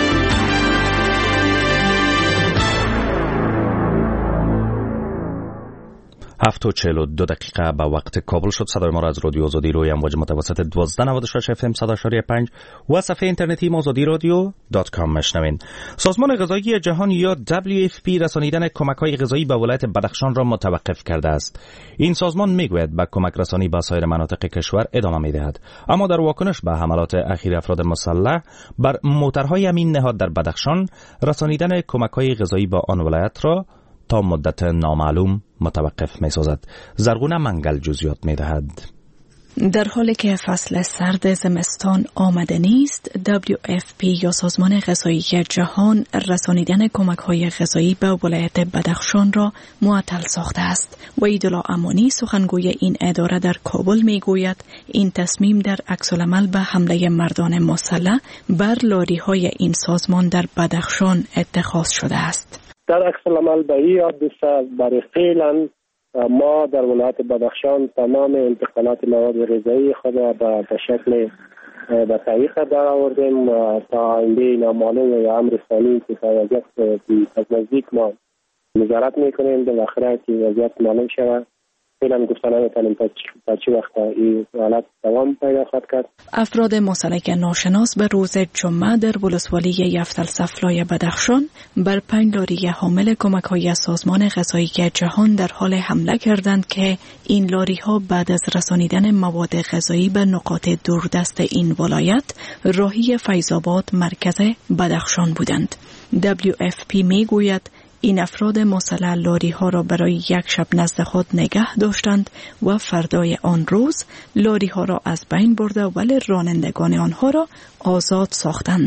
هفت و چهل و دو دقیقه به وقت کابل شد. صدای ما را از رادیو آزادی روی امواج متوسط دوازده نود و شش اف ام صد و شش پنج و صفحه اینترنتی آزادی رادیو دات کام مشنوین. سازمان غذایی جهان یا دبلیو اف پی رسانیدن کمک‌های غذایی به ولایت بدخشان را متوقف کرده است. این سازمان میگوید به کمک رسانی به سایر مناطق کشور ادامه میدهد، اما در واکنش به حملات اخیر افراد مسلح بر موترهای امین نهاد در بدخشان، رسانیدن کمک‌های غذایی به آن ولایت را تا مدت نامعلوم متوقف می سازد. زرغونه منگل جزئیات می دهد. در حالی که فصل سرد زمستان آمده نیست، دبلیو اف پی یا سازمان غذایی جهان رسانیدن کمک‌های غذایی به ولایت بدخشان را معطل ساخته است. وحیدالله امانی سخنگوی این اداره در کابل میگوید این تصمیم در عکس‌العمل به حمله مردان مسلح بر لاری‌های این سازمان در بدخشان اتخاذ شده است. در عکس العمل به این حادثه برای فعلا ما در ولایت بدخشان تمام انتقالات مواد غذایی خود به شکل به تعیق در آوردیم تا آینده نامعلوم یا امر ثانی که وضعیت از نزدیک ما نظارت میکنیم در آخر که وضعیت معلوم شود. فعلا گفتن نمیتونیم تا چه وقت این حالت دوام پیدا خواهد کرد. افراد مسلح ناشناس به روز جمعه در ولسوالی یفتل سفلای بدخشان بر پنج لاری حامل کمک‌های سازمان غذایی جهان در حال حمله کردند که این لاری ها بعد از رسانیدن مواد غذایی به نقاط دوردست این ولایت راهی فیض‌آباد مرکز بدخشان بودند. دبلیو اف پی می گوید این افراد مسلح لاری ها را برای یک شب نزد خود نگه داشتند و فردای آن روز لاری ها را از بین برده ولی رانندگان آنها را آزاد ساختند.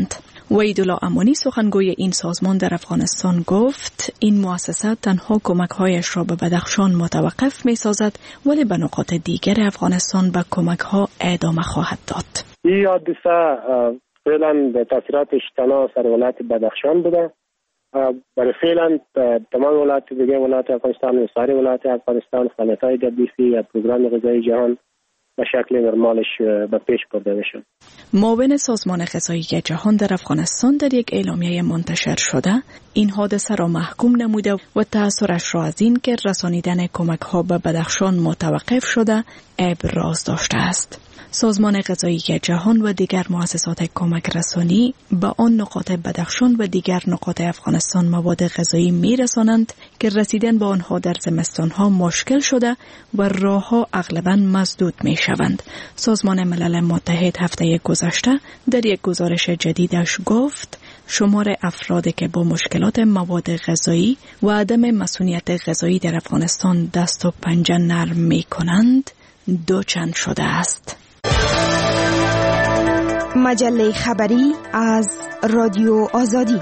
وحیدالله امانی سخنگوی این سازمان در افغانستان گفت این مؤسسه تنها کمک‌هایش را به بدخشان متوقف می‌سازد ولی به نقاط دیگر افغانستان به کمک‌ها ادامه خواهد داد. این حادثه فعلا به تاثیراتش تنها سر ولایت بدخشان بوده. برای فعلا تمام ولایت دیگه ولایت افغانستان و سایر ولایت افغانستان فعالیت‌های دبلیو سی یا پروگرام غذایی جهان به شکل نرمالش به پیش برده بشه. معاون سازمان غذایی جهان در افغانستان در یک اعلامیه منتشر شده این حادثه را محکوم نموده و تأثیرش را از این که رسانیدن کمک‌ها به بدخشان متوقف شده ابراز داشته است. سازمان غذایی جهان و دیگر مؤسسات کمک رسانی به آن نقاط بدخشان و دیگر نقاط افغانستان مواد غذایی می‌رسانند که رسیدن به آنها در زمستان‌ها مشکل شده و راه‌ها اغلباً مسدود می‌شوند. سازمان ملل متحد هفته گذشته در یک گزارش جدیدش گفت شمار افرادی که با مشکلات مواد غذایی و عدم مسئولیت غذایی در افغانستان دست و پنجه نرم می‌کنند دوچند شده است. مجله خبری از رادیو آزادی.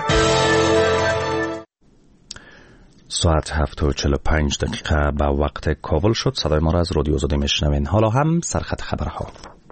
ساعت هفت و چهل و پنج دقیقه به وقت کابل شد. صدای ما را از رادیو آزادی میشنوین. حالا هم سرخط خبرها.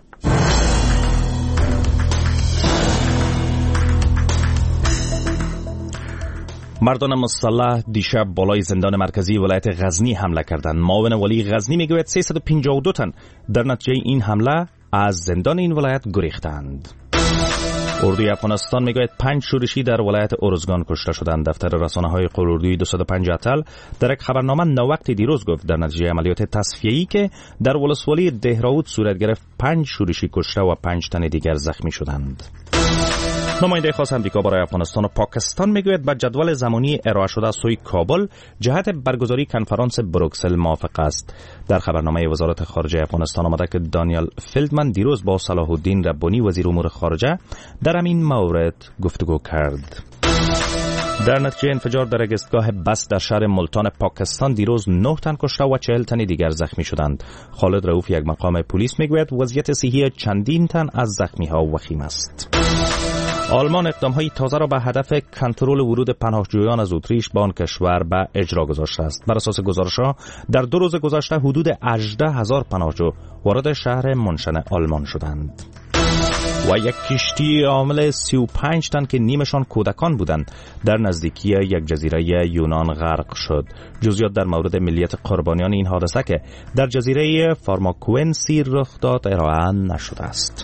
مردان مسلح دیشب بالای زندان مرکزی ولایت غزنی حمله کردند. معاون ولی غزنی میگوید سیصد و پنجاه و دو تن در نتیجه این حمله از زندان این ولایت گریختند. اردوی افغانستان میگوید پنج شورشی در ولایت ارزگان کشته شدند. دفتر رسانه‌های قراردوی دویست و پنج اتل در یک خبرنامه نوقت دیروز گفت در نتیجه عملیات تصفیه‌ای که در ولسوالی دهراود صورت گرفت پنج شورشی کشته و پنج تن دیگر زخمی شدند. نماینده خاص امریکا برای افغانستان و پاکستان میگوید با جدول زمانی ارائه شده سوی کابل جهت برگزاری کنفرانس بروکسل موافق است. در خبرنامه وزارت خارجه افغانستان آمده که دانیال فیلدمن دیروز با صلاح الدین ربانی وزیر امور خارجه در همین مورد گفتگو کرد. در نتیجه انفجار در یک ایستگاه بس در شهر ملتان پاکستان دیروز نه تن کشته و چهل تن دیگر زخمی شدند. خالد رؤوف یک مقام پلیس میگوید وضعیت صحی چندین تن از زخمی ها وخیم است. آلمان اقدام‌های تازه را به هدف کنترل ورود پناهجویان از اتریش به آن کشور به اجرا گذاشته است. بر اساس گزارش‌ها در دو روز گذشته حدود هجده هزار پناهجو وارد شهر منشن آلمان شدند. و یک کشتی حامل سی و پنج تن که نیمشان کودکان بودند در نزدیکی یک جزیره یونان غرق شد. جزئیات در مورد ملیت قربانیان این حادثه که در جزیره فارماکوئنسی رخ داد ارائه نشده است.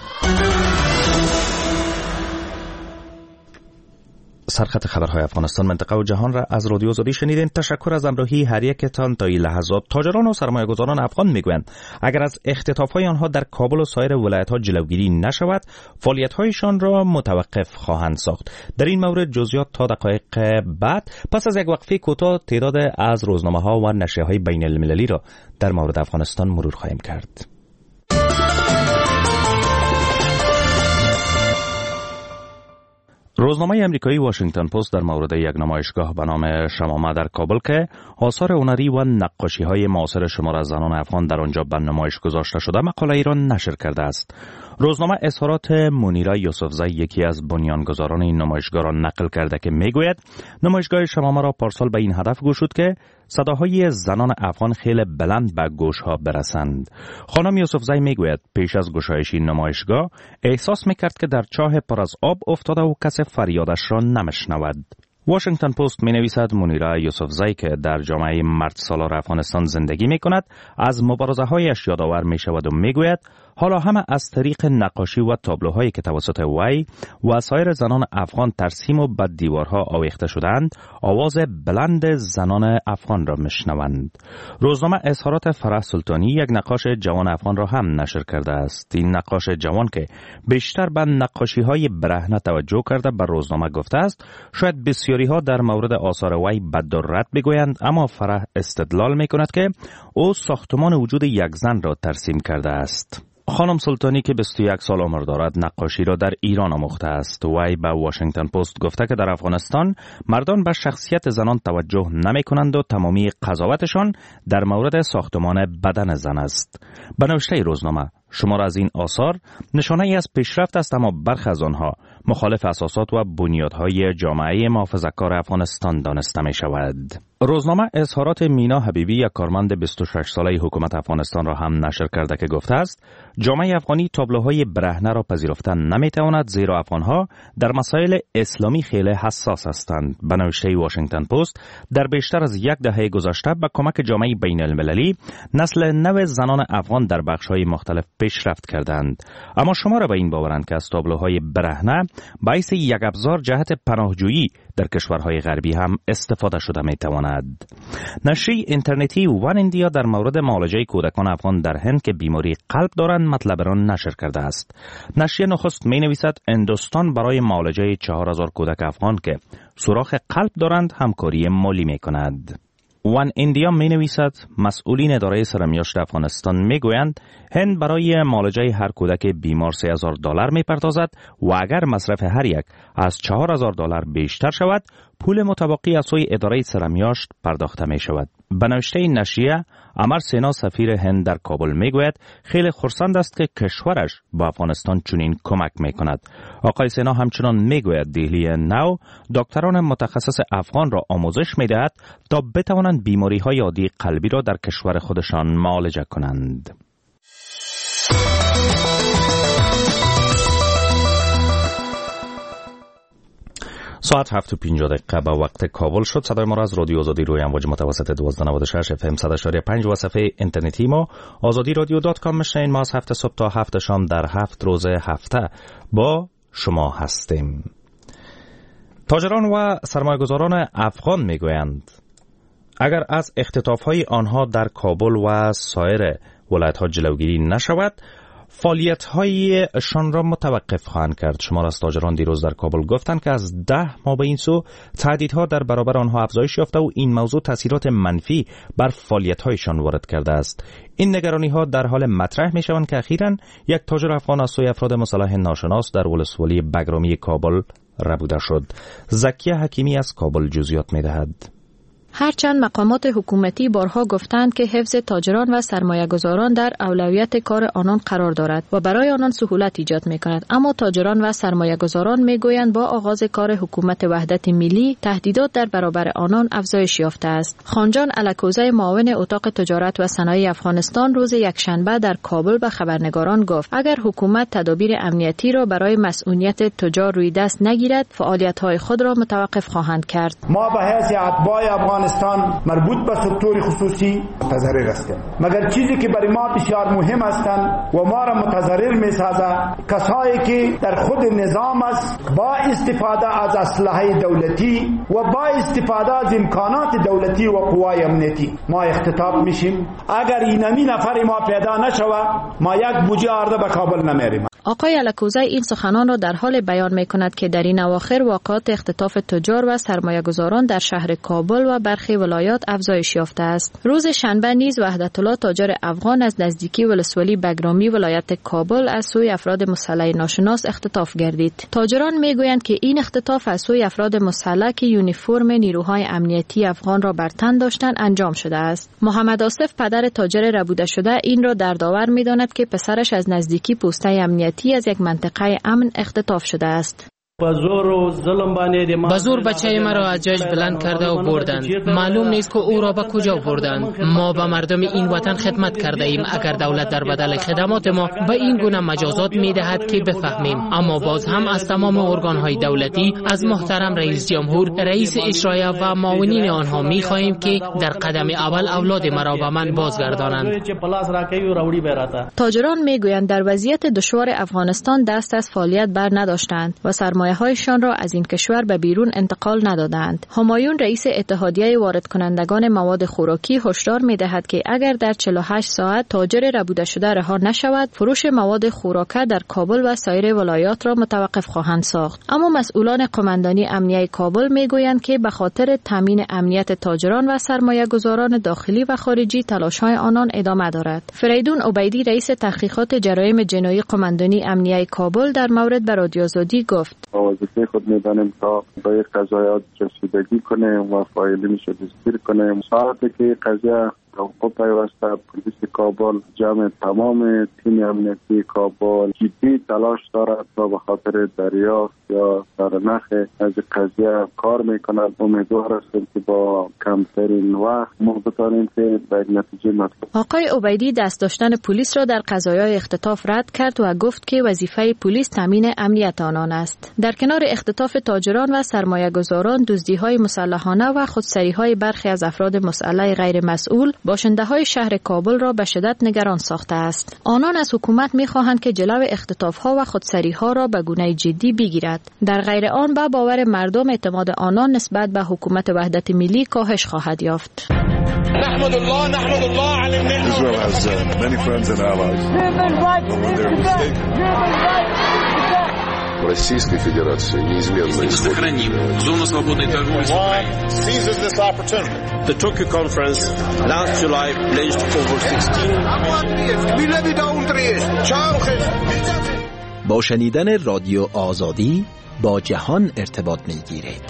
سرخط خبرهای افغانستان، منطقه و جهان را از رادیو آزادی شنیدین. تشکر از همراهی هر یکتان تا این لحظات. تاجران و سرمایه‌گذاران افغان میگویند اگر از اختطاف‌های آنها در کابل و سایر ولایت‌ها جلوگیری نشود فعالیت‌هایشان را متوقف خواهند ساخت. در این مورد جزئیات تا دقایق بعد پس از یک وقفه کوتاه تعداد از روزنامه‌ها و نشریه‌های بین‌المللی را در مورد افغانستان مرور خواهیم کرد. روزنامه امریکایی واشنگتن پست در مورد یک نمایشگاه به نام شمامه در کابل که آثار هنری و نقاشی‌های معاصر شمار از زنان افغان در آنجا به نمایش گذاشته شده مقاله ای را نشر کرده است. روزنامه اظهارات منیره یوسفزی یکی از بنیانگذاران این نمایشگاه را نقل کرده که میگوید نمایشگاه شمامه را پارسال به این هدف گشود که صداهای زنان افغان خیلی بلند به گوشها برسند. خانم یوسفزی میگوید پیش از گشایش این نمایشگاه احساس میکرد که در چاه پر از آب افتاده و کسی فریادش را نمیشنود. واشنگتن پست می نویسد منیره یوسفزی که در جامعه مرد سالار افغانستان زندگی می کند از مبارزه هایش یادآور می شود و می گوید حالا همه از طریق نقاشی و تابلوهایی که توسط وی و سایر زنان افغان ترسیم و به دیوارها آویخته شدند آواز بلند زنان افغان را میشنوند. روزنامه اظهارات فرح سلطانی یک نقاش جوان افغان را هم نشر کرده است. این نقاش جوان که بیشتر به نقاشی های برهنه توجه کرده به روزنامه گفته است شاید بسیاری ها در مورد آثار وی بد و رد بگویند، اما فرح استدلال می کند که او ساختمان وجود یک زن را ترسیم کرده است. خانم سلطانی که بیست و یک سال عمر دارد نقاشی را در ایران آموخته است. وی به واشنگتن پست گفته که در افغانستان مردان به شخصیت زنان توجه نمی کنند و تمامی قضاوتشان در مورد ساختمان بدن زن است. به نوشته روزنامه شمار از این آثار نشانه ای از پیشرفت است، اما برخی از آنها مخالف اساسات و بنیادهای جامعه محافظه‌کار افغانستان دانسته می شود. روزنامه اظهارات مینا حبیبی، یک کارمند بیست و شش ساله حکومت افغانستان را هم نشر کرده که گفته است جامعه افغانی تابلوهای برهنه را پذیرفته نمیتواند، زیرا افغانها در مسائل اسلامی خیلی حساس هستند. به نوشته واشنگتن پست در بیشتر از یک دهه گذشته با کمک جامعه بین المللی نسل نو زنان افغان در بخش‌های مختلف پیشرفت کردند، اما شما را به این باورند که از تابلوهای برهنه باعث یک ابزار جهت پناهجویی در کشورهای غربی هم استفاده شده می تواند. نشریه اینترنتی وان اندیا در مورد معالجه کودکان افغان در هند که بیماری قلب دارند مطلب را نشر کرده است. نشریه نخست می نویسد هندوستان برای معالجه چهار هزار کودک افغان که سوراخ قلب دارند همکاری مالی می کند. وان اندیا می نویسد مسئولین اداره سرمیاشت افغانستان می گویند هند برای معالجه هر کودک بیمار سه هزار دلار می پردازد و اگر مصرف هر یک از چهار هزار دلار بیشتر شود پول متبقی از سوی اداره سرمیاشت پرداخته می شود. به نوشته این نشریه امر سینا سفیر هند در کابل می گوید خیلی خرسند است که کشورش با افغانستان چنین کمک می کند. آقای سینا همچنان می گوید دهلی نو دکتران متخصص افغان را آموزش می دهد تا بتوانند بیماری های عادی قلبی را در کشور خودشان معالجه کنند. ساعت هفت و پنجاه دقیقه به وقت کابل شد. صدای ما را از رادیو آزادی روی امواج متوسط دویست و نود و شش اف ام صد و شش و پنج و صفحه اینترنتی ما آزادی رادیو دات کام میشنوید. ما از هفت صبح تا هفت شام در هفت روز هفته با شما هستیم. تاجران و سرمایه‌گذاران افغان میگویند اگر از اختطاف‌های آنها در کابل و سایر ولایت‌ها جلوگیری نشود فعالیت‌هایشان را متوقف خواهند کرد. شمار از تاجران دیروز در کابل گفتند که از ده ماه به این سو تهدیدها در برابر آنها افزایش یافته و این موضوع تاثیرات منفی بر فعالیت‌هایشان وارد کرده است. این نگرانی‌ها در حال مطرح می‌شوند که اخیراً یک تاجر افغان از سوی افراد مسلح ناشناس در ولسوالی بگرامی کابل ربوده شد. زکیه حکیمی از کابل جزئیات می‌دهد. هرچند مقامات حکومتی بارها گفتند که حفظ تاجران و سرمایه‌گذاران در اولویت کار آنان قرار دارد و برای آنان سهولت ایجاد می‌کند، اما تاجران و سرمایه‌گذاران می‌گویند با آغاز کار حکومت وحدت ملی تهدیدات در برابر آنان افزایش یافته است. خانجان الکوزه معاون اتاق تجارت و صنایع افغانستان روز یکشنبه در کابل به خبرنگاران گفت اگر حکومت تدابیر امنیتی را برای مسئولیت تجار روی دست نگیرد فعالیت‌های خود را متوقف خواهند کرد. ما به حیث اتباع افغانستان مربوط به سکتور خصوصی متضرر هستیم، مگر چیزی که برای ما بسیار مهم هستند و ما را متضرر می‌سازد کسایی که در خود نظام است با استفاده از اسلحه دولتی و با استفاده از امکانات دولتی و قوای امنیتی ما اختطاف میشیم. اگر اینمی نفر ما پیدا نشود ما یک بوجه آرده به کابل نمیریم. آقای الکوزه این سخنان را در حال بیان می‌کند که در این اواخر واقعات اختطاف تجار و سرمایه‌گذاران در شهر کابل و برخی ولایات افزایش یافته است. روز شنبه نیز وحدت الله تاجر افغان از نزدیکی ولسوالی بگرامی ولایت کابل از سوی افراد مسلح ناشناس اختطاف گردید. تاجران میگویند که این اختطاف از سوی افراد مسلح که یونیفرم نیروهای امنیتی افغان را بر تن داشتند انجام شده است. محمد آصف پدر تاجر ربوده شده این را در داور می‌داند که پسرش از نزدیکی پوسته امنیتی از یک منطقه امن اختطاف شده است. با زور بچه مرا از جایش بلند کرده و بردند. معلوم نیست که او را به کجا بردند. ما به مردم این وطن خدمت کرده ایم. اگر دولت در بدل خدمات ما به این گونه مجازات می دهد که بفهمیم، اما باز هم از تمام ارگان‌های دولتی، از محترم رئیس جمهور، رئیس اجرایی و معاونین آنها می خواهیم که در قدم اول اولاد مرا به من بازگردانند. تاجران می گویند در وضعیت دشوار افغانستان دست از فعالیت بر نداشتند و سرمایه سرمایه‌هایشان را از این کشور به بیرون انتقال ندادند. همایون رئیس اتحادیه وارد کنندگان مواد خوراکی هشدار می‌دهد که اگر در چهل و هشت ساعت تاجر ربوده شده رها نشود، فروش مواد خوراکه در کابل و سایر ولایات را متوقف خواهند ساخت. اما مسئولان قماندانی امنیه کابل میگویند که به خاطر تامین امنیت تاجران و سرمایه‌گذاران داخلی و خارجی تلاش‌های آنان ادامه دارد. فریدون عبیدی رئیس تحقیقات جرایم جنایی قماندانی امنیه کابل در مورد به رادیو آزادی گفت: وظیفه خود می‌دانیم تا به قضایات رسیدگی کنیم و فایلینش رو دستگیر کنیم. ساعتی که قضیه توقف پیوسته، پلیس کابل جمع تمام تیم امنیتی کابل جدی تلاش دارد تا به خاطر دریافت یا سرنخ از قضیه کار میکند. امیدوار هستیم که با کمترین وقت ما بتوانیم که به نتیجه مطلوب. آقای عبیدی دست داشتن پلیس را در قضایای اختطاف رد کرد و گفت که وظیفه پلیس تامین امنیت آنان است. در کنار اختطاف تاجران و سرمایه‌گذاران، دزدی‌های مسلحانه و خودسری‌های برخی از افراد مسلح غیر مسئول باشنده‌های شهر کابل را به شدت نگران ساخته است. آنان از حکومت می‌خواهند که جلو اختطاف‌ها و خودسری‌ها را به گونه جدی بگیرد. در غیر آن با باور مردم اعتماد آنان نسبت به حکومت وحدت ملی کاهش خواهد یافت. نحمد الله نحمد الله علی النعمة. Israel has uh, many friends and allies. Российской Федерации неизменно сохраним зону свободной торговли с Украиной. Seizes this opportunity. The Tokyo conference last July pledged over sixteen. با شنیدن رادیو آزادی با جهان ارتباط می‌گیرید.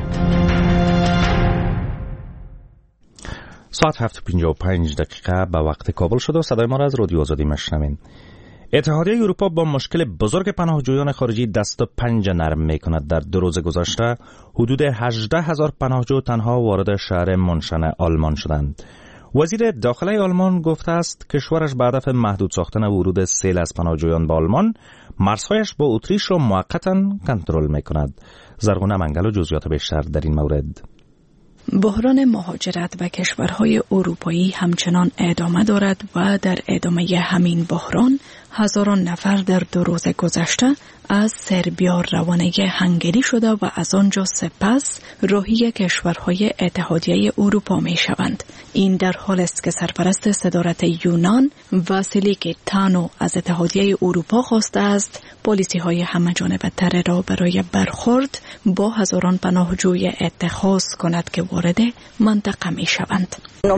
ساعت هفت و پنجاه و پنج دقیقه به وقت کابل شده و صدای ما را از رادیو آزادی میشنوین. اتحادیه اروپا با مشکل بزرگ پناهجویان خارجی دست و پنجه نرم میکند. در دو روز گذشته حدود هجده هزار پناهجو تنها وارد شهر مونشن آلمان شدند. وزیر داخلی آلمان گفته است کشورش به هدف محدود ساختن ورود سیل از پناهجویان به آلمان مرزهایش با اتریش را موقتا کنترل میکند. زرغونه منگل و جزئیات بیشتر در این مورد. بحران مهاجرت و کشورهای اروپایی همچنان ادامه دارد و در ادامه همین بحران هزاران نفر در دو روز گذشته از سربیا روانه هنگری شده و از آنجا سپس راهی کشورهای اتحادیه اروپا می شوند. این در حال است که سرپرست صدارت یونان واسیلیک تانو از اتحادیه اروپا خواسته است پالیسی های همه جانبه تر را برای برخورد با هزاران پناهجوی اتخاذ کند که وارد منطقه می شوند.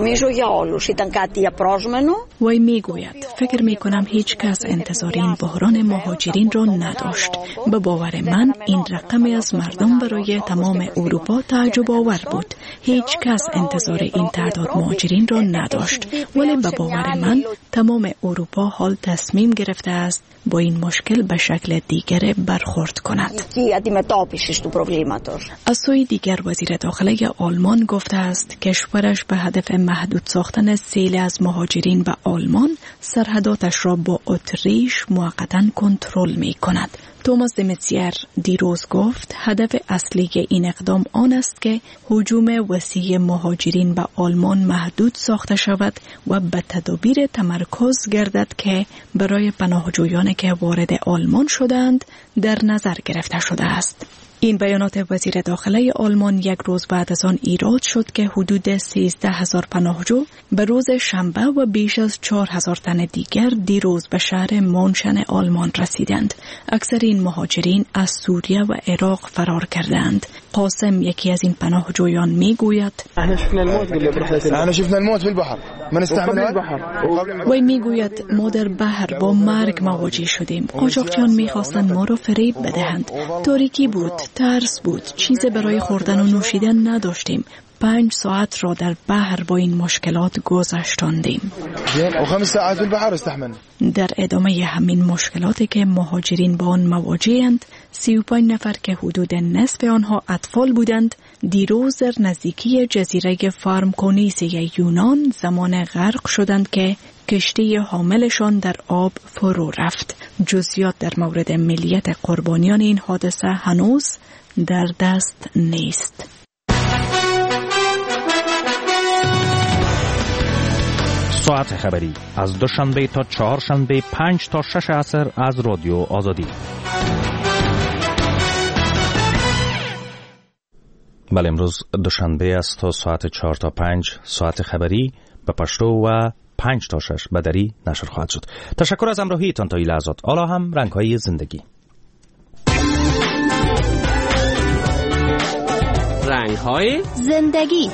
وی می گوید فکر می کنم هیچ کس انتظار این بحران مهاجرین را نداشت. به باور من این رقمی از مردم برای تمام اروپا تعجب آور بود. هیچ کس انتظار این تعداد مهاجرین را نداشت. ولی به باور من تمام اروپا حال تصمیم گرفته است با این مشکل به شکل دیگر برخورد کند. از سوی دیگر وزیر داخلی آلمان گفته است کشورش به هدف محدود ساختن سیل از مهاجرین به آلمان سرحداتش را با اتریش موقتا کنترل می کند. توماس دمتزیر دیروز گفت هدف اصلی این اقدام آن است که هجوم وسیع مهاجرین به آلمان محدود ساخته شود و به تدابیر تمرکز گردد که برای پناهجویان که وارد آلمان شدند در نظر گرفته شده است. این بیانات وزیر داخلی آلمان یک روز بعد از آن ایراد شد که حدود سیزده هزار پناهجو به روز شنبه و بیش از چهار هزار تن دیگر دیروز به شهر مونشن آلمان رسیدند. اکثر این مهاجرین از سوریه و عراق فرار کردند. قاسم یکی از این پناهجویان میگوید احنا شفنا الموت احنا شفنا الموت بالبحر من استحمل وی میگوید ما در بحر با مرگ مواجه شدیم. قاچاقچیان میخواستند ما را فریب بدهند. تاریکی بود، ترس بود، چیز برای خوردن و نوشیدن نداشتیم. پنج ساعت را در بحر با این مشکلات گذراندیم. در ادامه همین مشکلاتی که مهاجرین با آن مواجه‌اند، سی و پنج نفر که حدود نصف آنها اطفال بودند، دیروز در نزدیکی جزیره فارمکونیسی یونان زمان غرق شدند که کشتی حاملشان در آب فرو رفت. جزئیات در مورد ملیت قربانیان این حادثه هنوز در دست نیست. ساعت خبری از دوشنبه تا چهارشنبه پنج تا شش عصر از رادیو آزادی. بله، امروز دوشنبه است تا ساعت چهار تا پنج ساعت خبری به پشتو و پنج تا شش به دری نشر خواهد شد. تشکر از همراهیتان تا این لحظات. حالا هم رنگ‌های زندگی. رنگ‌های زندگی.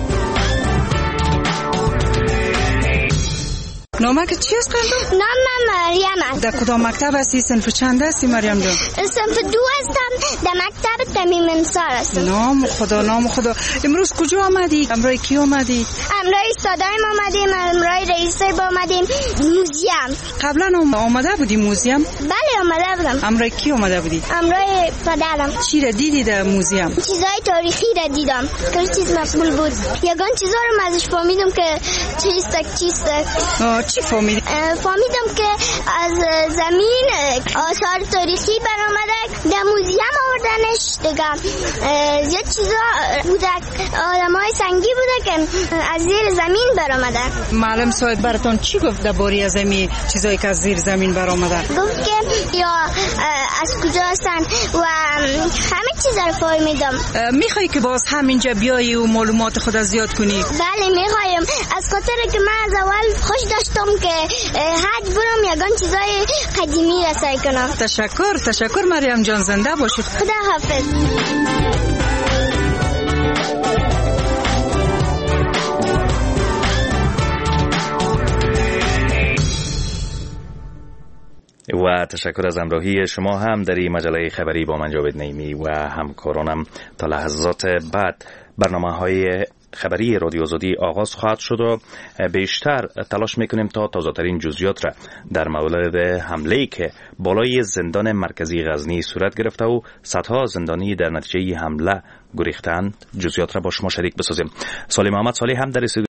نامه که چی است قندم؟ نام من مریم است. در کدام مکتب هستی؟ صنف چند هستی مریم جان؟ صنف دو هستم، در مکتب تمیم انصار هستم. نام خدا، نام خدا. امروز کجا آمدی؟ امروز کی آمدی؟ امروز صدایم آمدیم، امروز رئیس صاحب آمدیم موزیم. قبلا آمده بودی موزیم؟ بله آمده بودم. امروز کی آمده بودی؟ امروز پدرم. چی را دیدی در موزیم؟ چیزای تاریخی را دیدم. هر چیز مقبول بود. یگان چیزا رو ازش فهمیدم که چیست چیست. چی فهمیدی؟ فهمیدم که از زمین آثار تاریخی برآمده، در موزیم آوردنش دیگه. یه چیزا بوده، آدمای سنگی بوده که از زیر زمین برآمده. معلم صاحب براتون چی گفت درباره از زمین چیزایی که از زیر زمین برآمده؟ گفت که یا از کجا هستن و همه چیزا رو فهمیدم. میخوای که باز همینجا بیایی و معلومات خود زیاد کنی؟ بله میخوایم، از خاطر که من از اول خوش داشتم که حج برم یگان چیزای قدیمی رسای کنم. تشکر تشکر مریم جان، زنده باشید. خدا حافظ. و تشکر از همراهی شما هم در این مجله خبری با من جاوید نعیمی و همکارانم. تا لحظات بعد برنامه‌های خبری رادیو آزادی آغاز خواهد شد و بیشتر تلاش میکنیم تا تازه‌ترین جزئیات را در مورد حمله‌ای که بالای زندان مرکزی غزنی صورت گرفته و صدها زندانی در نتیجه حمله گریختند جزئیات را با شما شریک بسازیم. سالی محمد صالح هم در